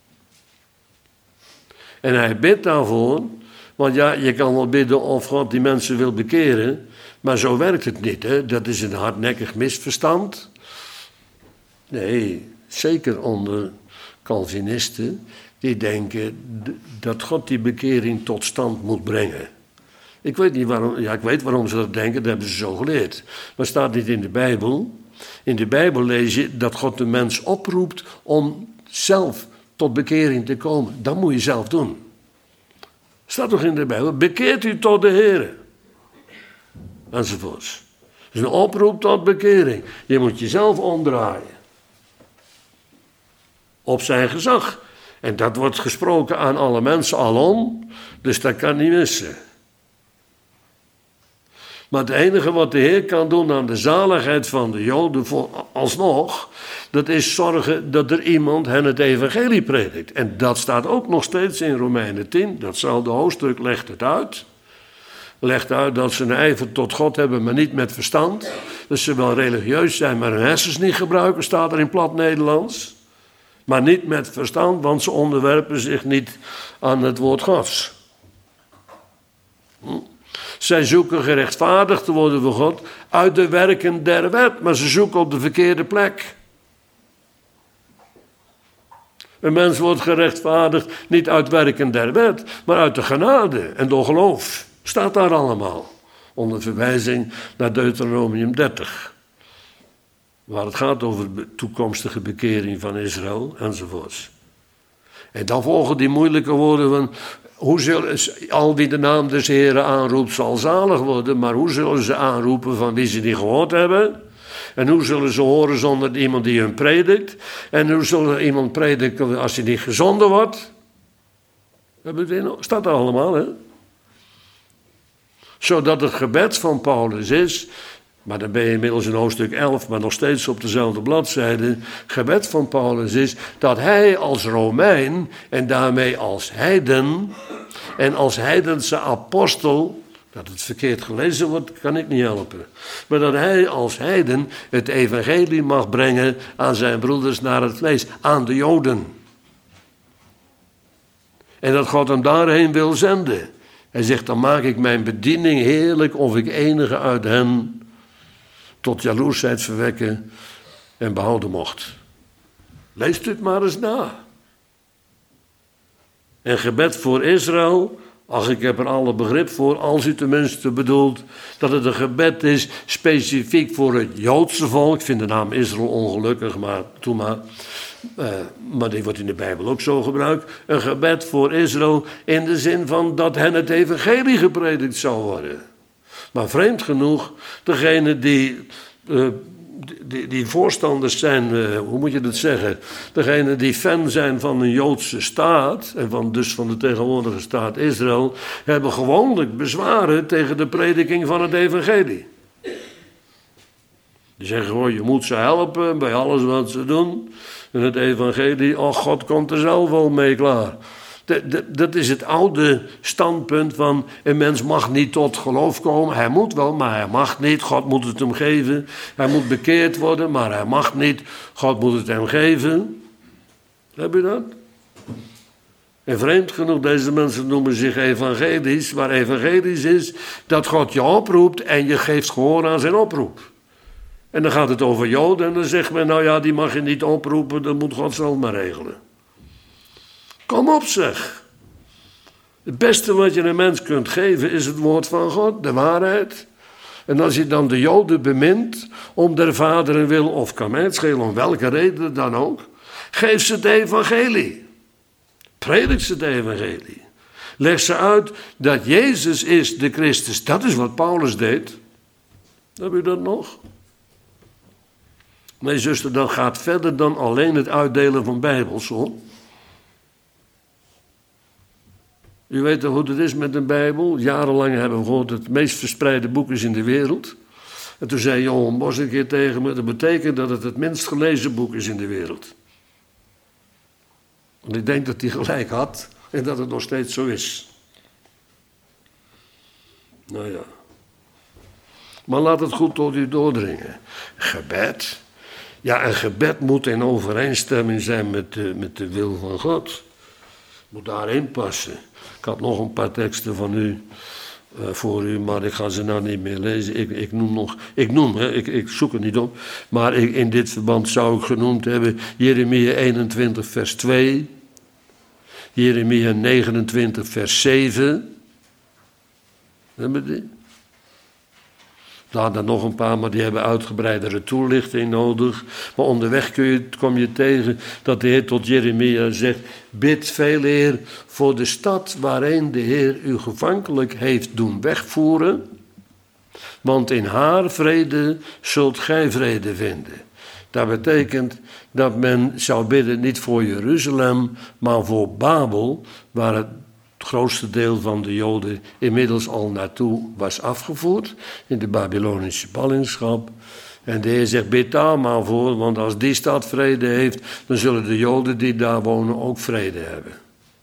En hij bidt daarvoor, want ja, je kan wel bidden of God die mensen wil bekeren, maar zo werkt het niet, hè? Dat is een hardnekkig misverstand. Nee, zeker onder Calvinisten, die denken dat God die bekering tot stand moet brengen. Ik weet niet waarom, ja, ik weet waarom ze dat denken, dat hebben ze zo geleerd. Maar het staat niet in de Bijbel. In de Bijbel lees je dat God de mens oproept om zelf tot bekering te komen. Dat moet je zelf doen. Staat toch in de Bijbel, bekeert u tot de Heer. Enzovoorts. Dus een oproep tot bekering. Je moet jezelf omdraaien. Op zijn gezag. En dat wordt gesproken aan alle mensen alom, dus dat kan niet missen. Maar het enige wat de Heer kan doen aan de zaligheid van de Joden voor, alsnog, dat is zorgen dat er iemand hen het evangelie predikt. En dat staat ook nog steeds in Romeinen tien, datzelfde hoofdstuk legt het uit. Legt uit dat ze een ijver tot God hebben, maar niet met verstand. Dus ze wel religieus zijn, maar hun hersens niet gebruiken, staat er in plat Nederlands. Maar niet met verstand, want ze onderwerpen zich niet aan het woord Gods. Hm? Zij zoeken gerechtvaardigd te worden voor God uit de werken der wet, maar ze zoeken op de verkeerde plek. Een mens wordt gerechtvaardigd niet uit werken der wet, maar uit de genade en door geloof. Staat daar allemaal. Onder verwijzing naar Deuteronomium dertig. Waar het gaat over de toekomstige bekering van Israël enzovoorts. En dan volgen die moeilijke woorden van, hoe zullen ze, al wie de naam des Heren aanroept zal zalig worden, maar hoe zullen ze aanroepen van wie ze niet gehoord hebben? En hoe zullen ze horen zonder iemand die hun predikt? En hoe zullen iemand prediken als hij niet gezonden wordt? Dat staat er allemaal, hè? Zodat het gebed van Paulus is, maar dan ben je inmiddels in hoofdstuk elf, maar nog steeds op dezelfde bladzijde. Het gebed van Paulus is dat hij als Romein en daarmee als heiden en als heidense apostel, dat het verkeerd gelezen wordt, kan ik niet helpen. Maar dat hij als heiden het evangelie mag brengen aan zijn broeders naar het vlees, aan de Joden. En dat God hem daarheen wil zenden. Hij zegt, dan maak ik mijn bediening heerlijk of ik enige uit hen tot jaloersheid verwekken en behouden mocht. Leest u het maar eens na. En gebed voor Israël, ach, ik heb er alle begrip voor, als u tenminste bedoelt dat het een gebed is specifiek voor het Joodse volk. Ik vind de naam Israël ongelukkig, maar doe maar. Uh, maar die wordt in de Bijbel ook zo gebruikt. Een gebed voor Israël in de zin van dat hen het evangelie gepredikt zou worden. Maar vreemd genoeg, degene die, uh, die, die voorstanders zijn, uh, hoe moet je dat zeggen? Degene die fan zijn van een Joodse staat, en van, dus van de tegenwoordige staat Israël, hebben gewoonlijk bezwaren tegen de prediking van het evangelie. Die zeggen gewoon, je moet ze helpen bij alles wat ze doen. En het evangelie, oh, God komt er zelf wel mee klaar. Dat is het oude standpunt van een mens mag niet tot geloof komen. Hij moet wel, maar hij mag niet. God moet het hem geven. Hij moet bekeerd worden, maar hij mag niet. God moet het hem geven. Heb je dat? En vreemd genoeg, deze mensen noemen zich evangelisch. Maar evangelisch is dat God je oproept en je geeft gehoor aan zijn oproep. En dan gaat het over Joden en dan zegt men, nou ja, die mag je niet oproepen, dat moet God zelf maar regelen. Kom op zeg. Het beste wat je een mens kunt geven is het woord van God, de waarheid. En als je dan de Joden bemint, om der vaderen wil, of kan mij het schelen, om welke reden dan ook, geef ze het evangelie. Predik ze het evangelie. Leg ze uit dat Jezus is de Christus. Dat is wat Paulus deed. Heb je dat nog? Nee, zuster, dat gaat verder dan alleen het uitdelen van Bijbels, hoor. U weet toch hoe het is met een Bijbel? Jarenlang hebben we gehoord dat het meest verspreide boek is in de wereld. En toen zei Johan Bos een keer tegen me, dat betekent dat het het minst gelezen boek is in de wereld. Want ik denk dat hij gelijk had en dat het nog steeds zo is. Nou ja. Maar laat het goed tot u doordringen. Gebed. Ja, een gebed moet in overeenstemming zijn met de, met de wil van God. Moet daarin passen. Ik had nog een paar teksten van u, uh, voor u, maar ik ga ze nou niet meer lezen. Ik, ik noem nog, ik noem, hè, ik, ik zoek het niet op. Maar ik, in dit verband zou ik genoemd hebben Jeremia eenentwintig vers twee. Jeremia negenentwintig vers zeven. Hebben die? Daar dan nog een paar, maar die hebben uitgebreidere toelichting nodig. Maar onderweg kun je, kom je tegen dat de Heer tot Jeremia zegt: bid veel eer voor de stad waarin de Heer u gevankelijk heeft doen wegvoeren. Want in haar vrede zult gij vrede vinden. Dat betekent dat men zou bidden niet voor Jeruzalem, maar voor Babel, waar het Het grootste deel van de Joden inmiddels al naartoe was afgevoerd in de Babylonische ballingschap. En de Heer zegt, bid daar maar voor, want als die stad vrede heeft, dan zullen de Joden die daar wonen ook vrede hebben.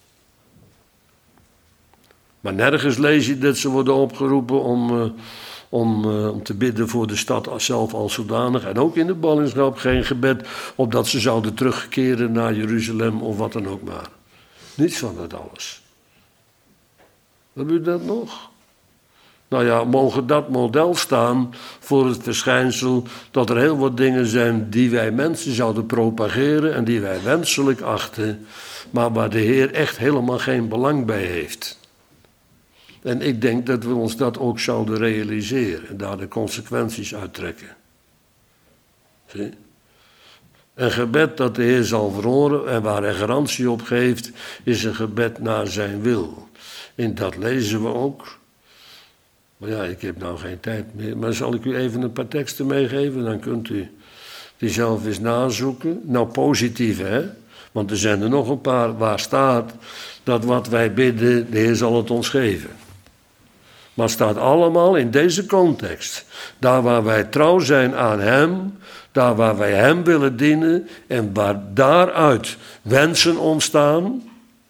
Maar nergens lees je dat ze worden opgeroepen om, uh, om, uh, om te bidden voor de stad zelf als zodanig. En ook in de ballingschap geen gebed opdat ze zouden terugkeren naar Jeruzalem of wat dan ook maar. Niets van dat alles. Hebben u dat nog? Nou ja, mogen dat model staan voor het verschijnsel dat er heel wat dingen zijn die wij mensen zouden propageren en die wij wenselijk achten, maar waar de Heer echt helemaal geen belang bij heeft. En ik denk dat we ons dat ook zouden realiseren en daar de consequenties uit trekken. Zie? Een gebed dat de Heer zal verhoren en waar hij garantie op geeft, is een gebed naar zijn wil. En dat lezen we ook. Maar ja, ik heb nou geen tijd meer. Maar zal ik u even een paar teksten meegeven? Dan kunt u die zelf eens nazoeken. Nou, positief hè. Want er zijn er nog een paar waar staat dat wat wij bidden, de Heer zal het ons geven. Maar het staat allemaal in deze context. Daar waar wij trouw zijn aan Hem, daar waar wij Hem willen dienen en waar daaruit wensen ontstaan,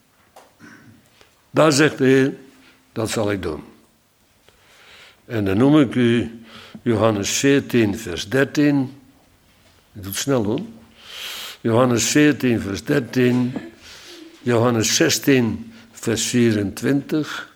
daar zegt de Heer, dat zal ik doen. En dan noem ik u Johannes veertien vers dertien. Ik doe het snel hoor. Johannes veertien vers dertien. Johannes zestien vers vierentwintig.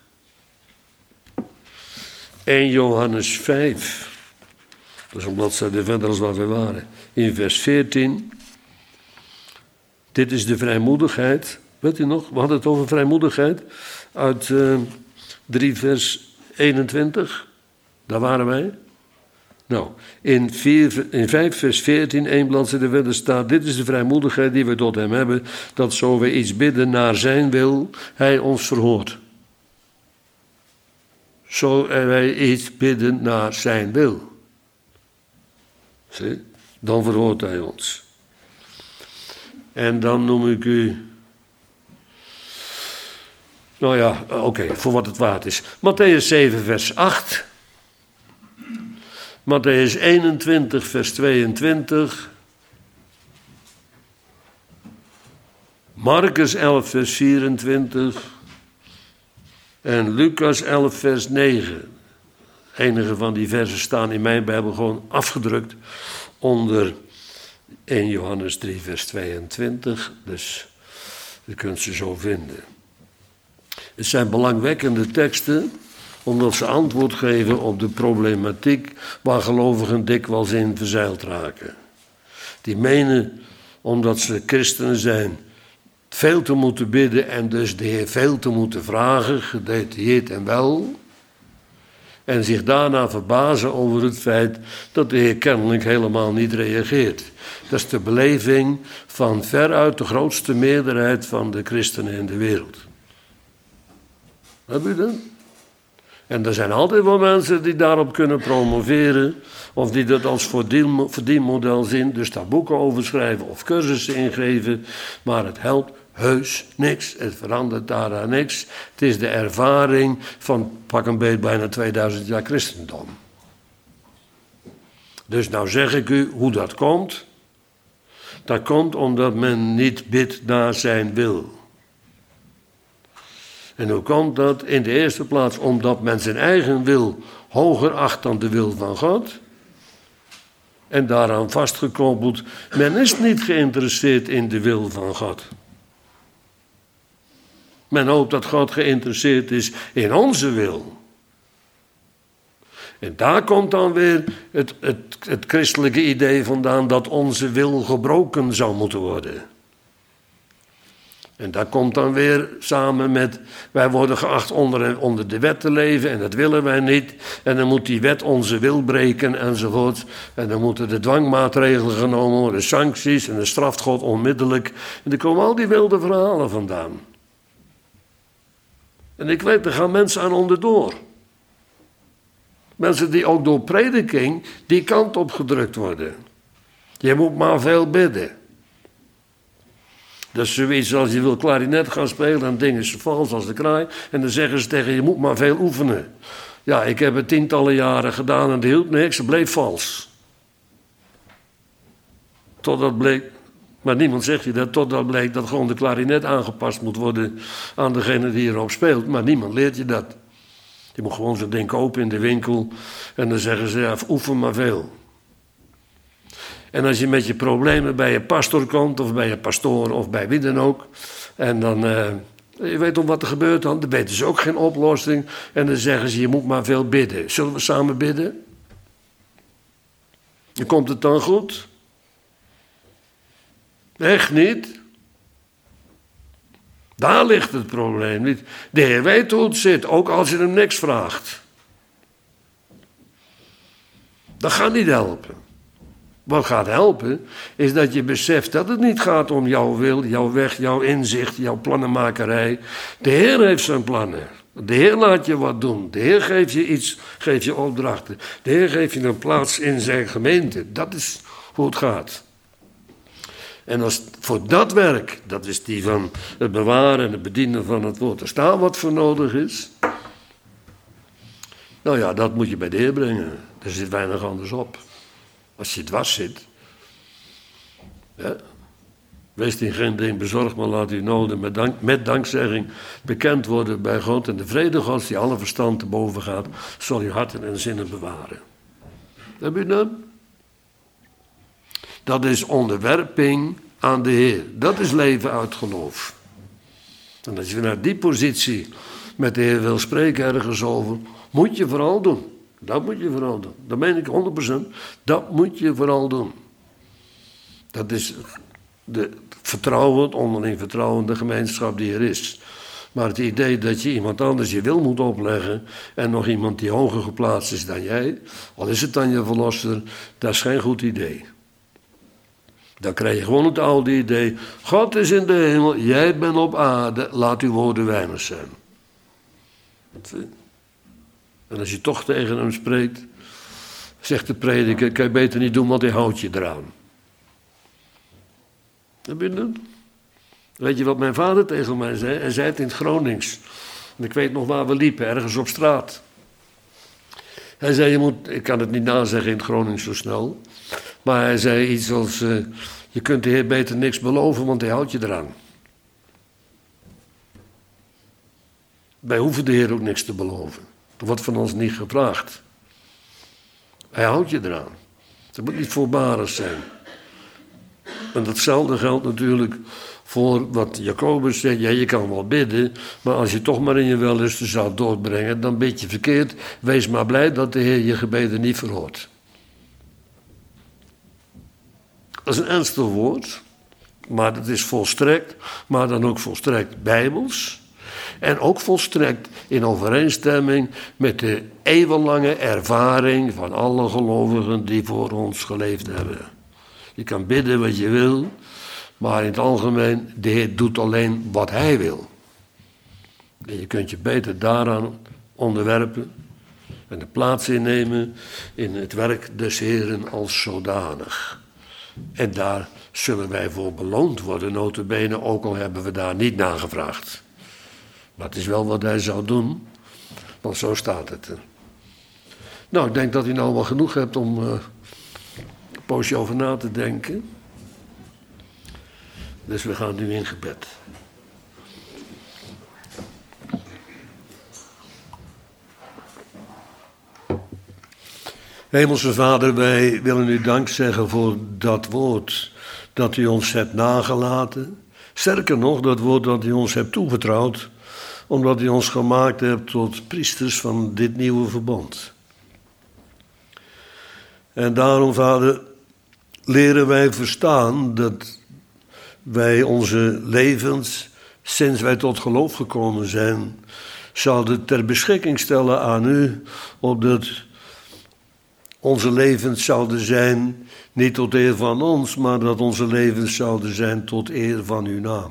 En Johannes vijf. Dat is een bladzijde verder als waar we waren. In vers veertien. Dit is de vrijmoedigheid. Weet u nog? We hadden het over vrijmoedigheid. Uit uh, drie vers eenentwintig. Daar waren wij. Nou, in, vier, in vijf vers veertien, één bladzijde verder staat: dit is de vrijmoedigheid die we tot hem hebben, dat zo we iets bidden naar zijn wil, hij ons verhoort. Zo wij iets bidden naar zijn wil. Zie? Dan verhoort hij ons. En dan noem ik u... Nou ja, oké, okay, voor wat het waard is. Mattheüs zeven vers acht. Mattheüs eenentwintig vers tweeëntwintig. Marcus elf vers vierentwintig. En Lucas elf vers negen. Enige van die versen staan in mijn Bijbel gewoon afgedrukt onder één Johannes drie vers tweeëntwintig. Dus je kunt ze zo vinden. Het zijn belangwekkende teksten, omdat ze antwoord geven op de problematiek waar gelovigen dikwijls in verzeild raken. Die menen, omdat ze christenen zijn, veel te moeten bidden en dus de Heer veel te moeten vragen, gedetailleerd en wel. En zich daarna verbazen over het feit dat de Heer kennelijk helemaal niet reageert. Dat is de beleving van veruit de grootste meerderheid van de christenen in de wereld. Heb je dat? En er zijn altijd wel mensen die daarop kunnen promoveren, of die dat als verdienmodel zien, dus daar boeken over schrijven of cursussen ingeven, maar het helpt heus niks, het verandert daaraan niks. Het is de ervaring van pak een beet bijna tweeduizend jaar christendom. Dus nou zeg ik u hoe dat komt. Dat komt omdat men niet bidt naar zijn wil. En hoe komt dat? In de eerste plaats omdat men zijn eigen wil hoger acht dan de wil van God. En daaraan vastgekoppeld, men is niet geïnteresseerd in de wil van God. Men hoopt dat God geïnteresseerd is in onze wil. En daar komt dan weer het, het, het christelijke idee vandaan dat onze wil gebroken zou moeten worden. En dat komt dan weer samen met, wij worden geacht onder, onder de wet te leven en dat willen wij niet. En dan moet die wet onze wil breken enzovoort. En dan moeten de dwangmaatregelen genomen worden, sancties en dan straft God onmiddellijk. En er komen al die wilde verhalen vandaan. En ik weet, er gaan mensen aan onderdoor. Mensen die ook door prediking die kant op gedrukt worden. Je moet maar veel bidden. Dat is zoiets als je wil klarinet gaan spelen, dan dingen ze vals als de kraai. En dan zeggen ze tegen je, je moet maar veel oefenen. Ja, ik heb het tientallen jaren gedaan en dat hielp niks, het bleef vals. Totdat bleek, maar niemand zegt je dat, totdat bleek dat gewoon de klarinet aangepast moet worden aan degene die erop speelt. Maar niemand leert je dat. Je moet gewoon zo'n ding kopen in de winkel en dan zeggen ze, ja, oefen maar veel. En als je met je problemen bij je pastor komt, of bij je pastoor, of bij wie dan ook, en dan, uh, je weet om wat er gebeurt dan, dan weten ze ook geen oplossing. En dan zeggen ze, je moet maar veel bidden. Zullen we samen bidden? En komt het dan goed? Echt niet? Daar ligt het probleem niet. De Heer weet hoe het zit, ook als je hem niks vraagt. Dat gaat niet helpen. Wat gaat helpen, is dat je beseft dat het niet gaat om jouw wil, jouw weg, jouw inzicht, jouw plannenmakerij. De Heer heeft zijn plannen. De Heer laat je wat doen. De Heer geeft je iets, geeft je opdrachten. De Heer geeft je een plaats in zijn gemeente. Dat is hoe het gaat. En als voor dat werk, dat is die van het bewaren en het bedienen van het woord, er staat wat voor nodig is. Nou ja, dat moet je bij de Heer brengen. Er zit weinig anders op. Als je dwars zit. Ja. Wees in geen ding bezorgd, maar laat uw noden met, dank, met dankzegging bekend worden bij God. En de vrede Gods die alle verstand te boven gaat, zal uw harten en zinnen bewaren. Heb je dat? Dat is onderwerping aan de Heer. Dat is leven uit geloof. En als je naar die positie met de Heer wil spreken ergens over, moet je vooral doen. Dat moet je vooral doen. Dat meen ik honderd procent. Dat moet je vooral doen. Dat is de vertrouwen, onderling vertrouwen, de gemeenschap die er is. Maar het idee dat je iemand anders je wil moet opleggen en nog iemand die hoger geplaatst is dan jij, al is het dan je verlosser, dat is geen goed idee. Dan krijg je gewoon het oude idee, God is in de hemel, jij bent op aarde, laat uw woorden weinig zijn. En als je toch tegen hem spreekt, zegt de prediker, kan je beter niet doen, want hij houdt je eraan. Heb je dat? Weet je wat mijn vader tegen mij zei? Hij zei het in het Gronings. En ik weet nog waar we liepen, ergens op straat. Hij zei, je moet, ik kan het niet nazeggen in het Gronings zo snel. Maar hij zei iets als, uh, je kunt de Heer beter niks beloven, want hij houdt je eraan. Wij hoeven de Heer ook niks te beloven. Er wordt van ons niet gevraagd. Hij houdt je eraan. Dat moet niet voorbarig zijn. En datzelfde geldt natuurlijk voor wat Jacobus zegt. Ja, je kan wel bidden, maar als je toch maar in je wellusten zou doorbrengen, dan bid je verkeerd. Wees maar blij dat de Heer je gebeden niet verhoort. Dat is een ernstig woord, maar dat is volstrekt, maar dan ook volstrekt bijbels. En ook volstrekt in overeenstemming met de eeuwenlange ervaring van alle gelovigen die voor ons geleefd hebben. Je kan bidden wat je wil, maar in het algemeen, de Heer doet alleen wat Hij wil. En je kunt je beter daaraan onderwerpen en de plaats innemen in het werk des Heeren als zodanig. En daar zullen wij voor beloond worden, nota bene, ook al hebben we daar niet naar gevraagd. Maar het is wel wat Hij zou doen, want zo staat het er. Nou, ik denk dat u nou wel genoeg hebt om uh, een poosje over na te denken. Dus we gaan nu in gebed. Hemelse Vader, wij willen u dank zeggen voor dat woord dat u ons hebt nagelaten. Sterker nog, dat woord dat u ons hebt toevertrouwd, omdat u ons gemaakt hebt tot priesters van dit nieuwe verbond. En daarom, Vader, leren wij verstaan dat wij onze levens, sinds wij tot geloof gekomen zijn, zouden ter beschikking stellen aan u, opdat onze levens zouden zijn, niet tot eer van ons, maar dat onze levens zouden zijn tot eer van uw naam.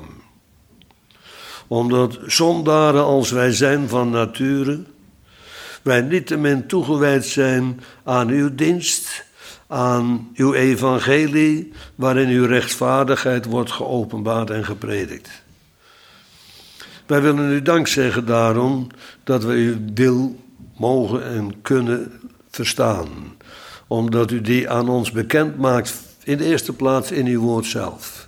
Omdat zondaren als wij zijn van nature, wij niettemin toegewijd zijn aan uw dienst, aan uw evangelie, waarin uw rechtvaardigheid wordt geopenbaard en gepredikt. Wij willen u dank zeggen daarom dat we uw wil mogen en kunnen verstaan, omdat u die aan ons bekend maakt, in de eerste plaats in uw woord zelf.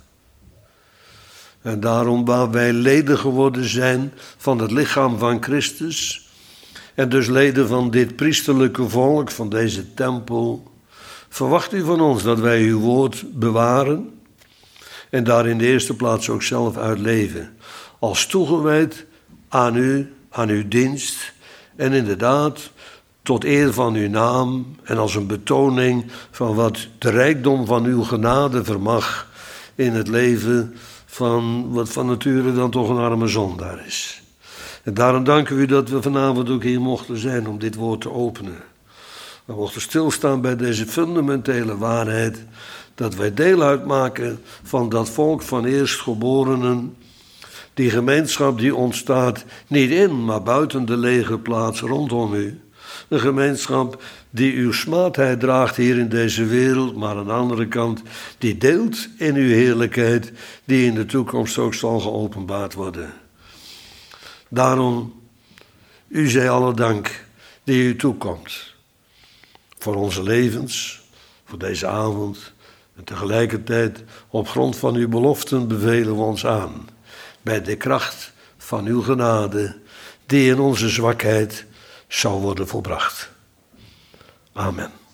En daarom, waar wij leden geworden zijn van het lichaam van Christus, en dus leden van dit priesterlijke volk, van deze tempel, verwacht u van ons dat wij uw woord bewaren en daar in de eerste plaats ook zelf uitleven, als toegewijd aan u, aan uw dienst en inderdaad tot eer van uw naam en als een betoning van wat de rijkdom van uw genade vermag in het leven van wat van nature dan toch een arme zondaar is. En daarom danken we u dat we vanavond ook hier mochten zijn om dit woord te openen. We mochten stilstaan bij deze fundamentele waarheid, dat wij deel uitmaken van dat volk van eerstgeborenen, die gemeenschap die ontstaat niet in, maar buiten de lege plaats rondom u. Een gemeenschap die uw smaadheid draagt hier in deze wereld, maar aan de andere kant die deelt in uw heerlijkheid, die in de toekomst ook zal geopenbaard worden. Daarom, u zij alle dank die u toekomt. Voor onze levens, voor deze avond. En tegelijkertijd, op grond van uw beloften, bevelen we ons aan. Bij de kracht van uw genade, die in onze zwakheid zou worden volbracht. Amen.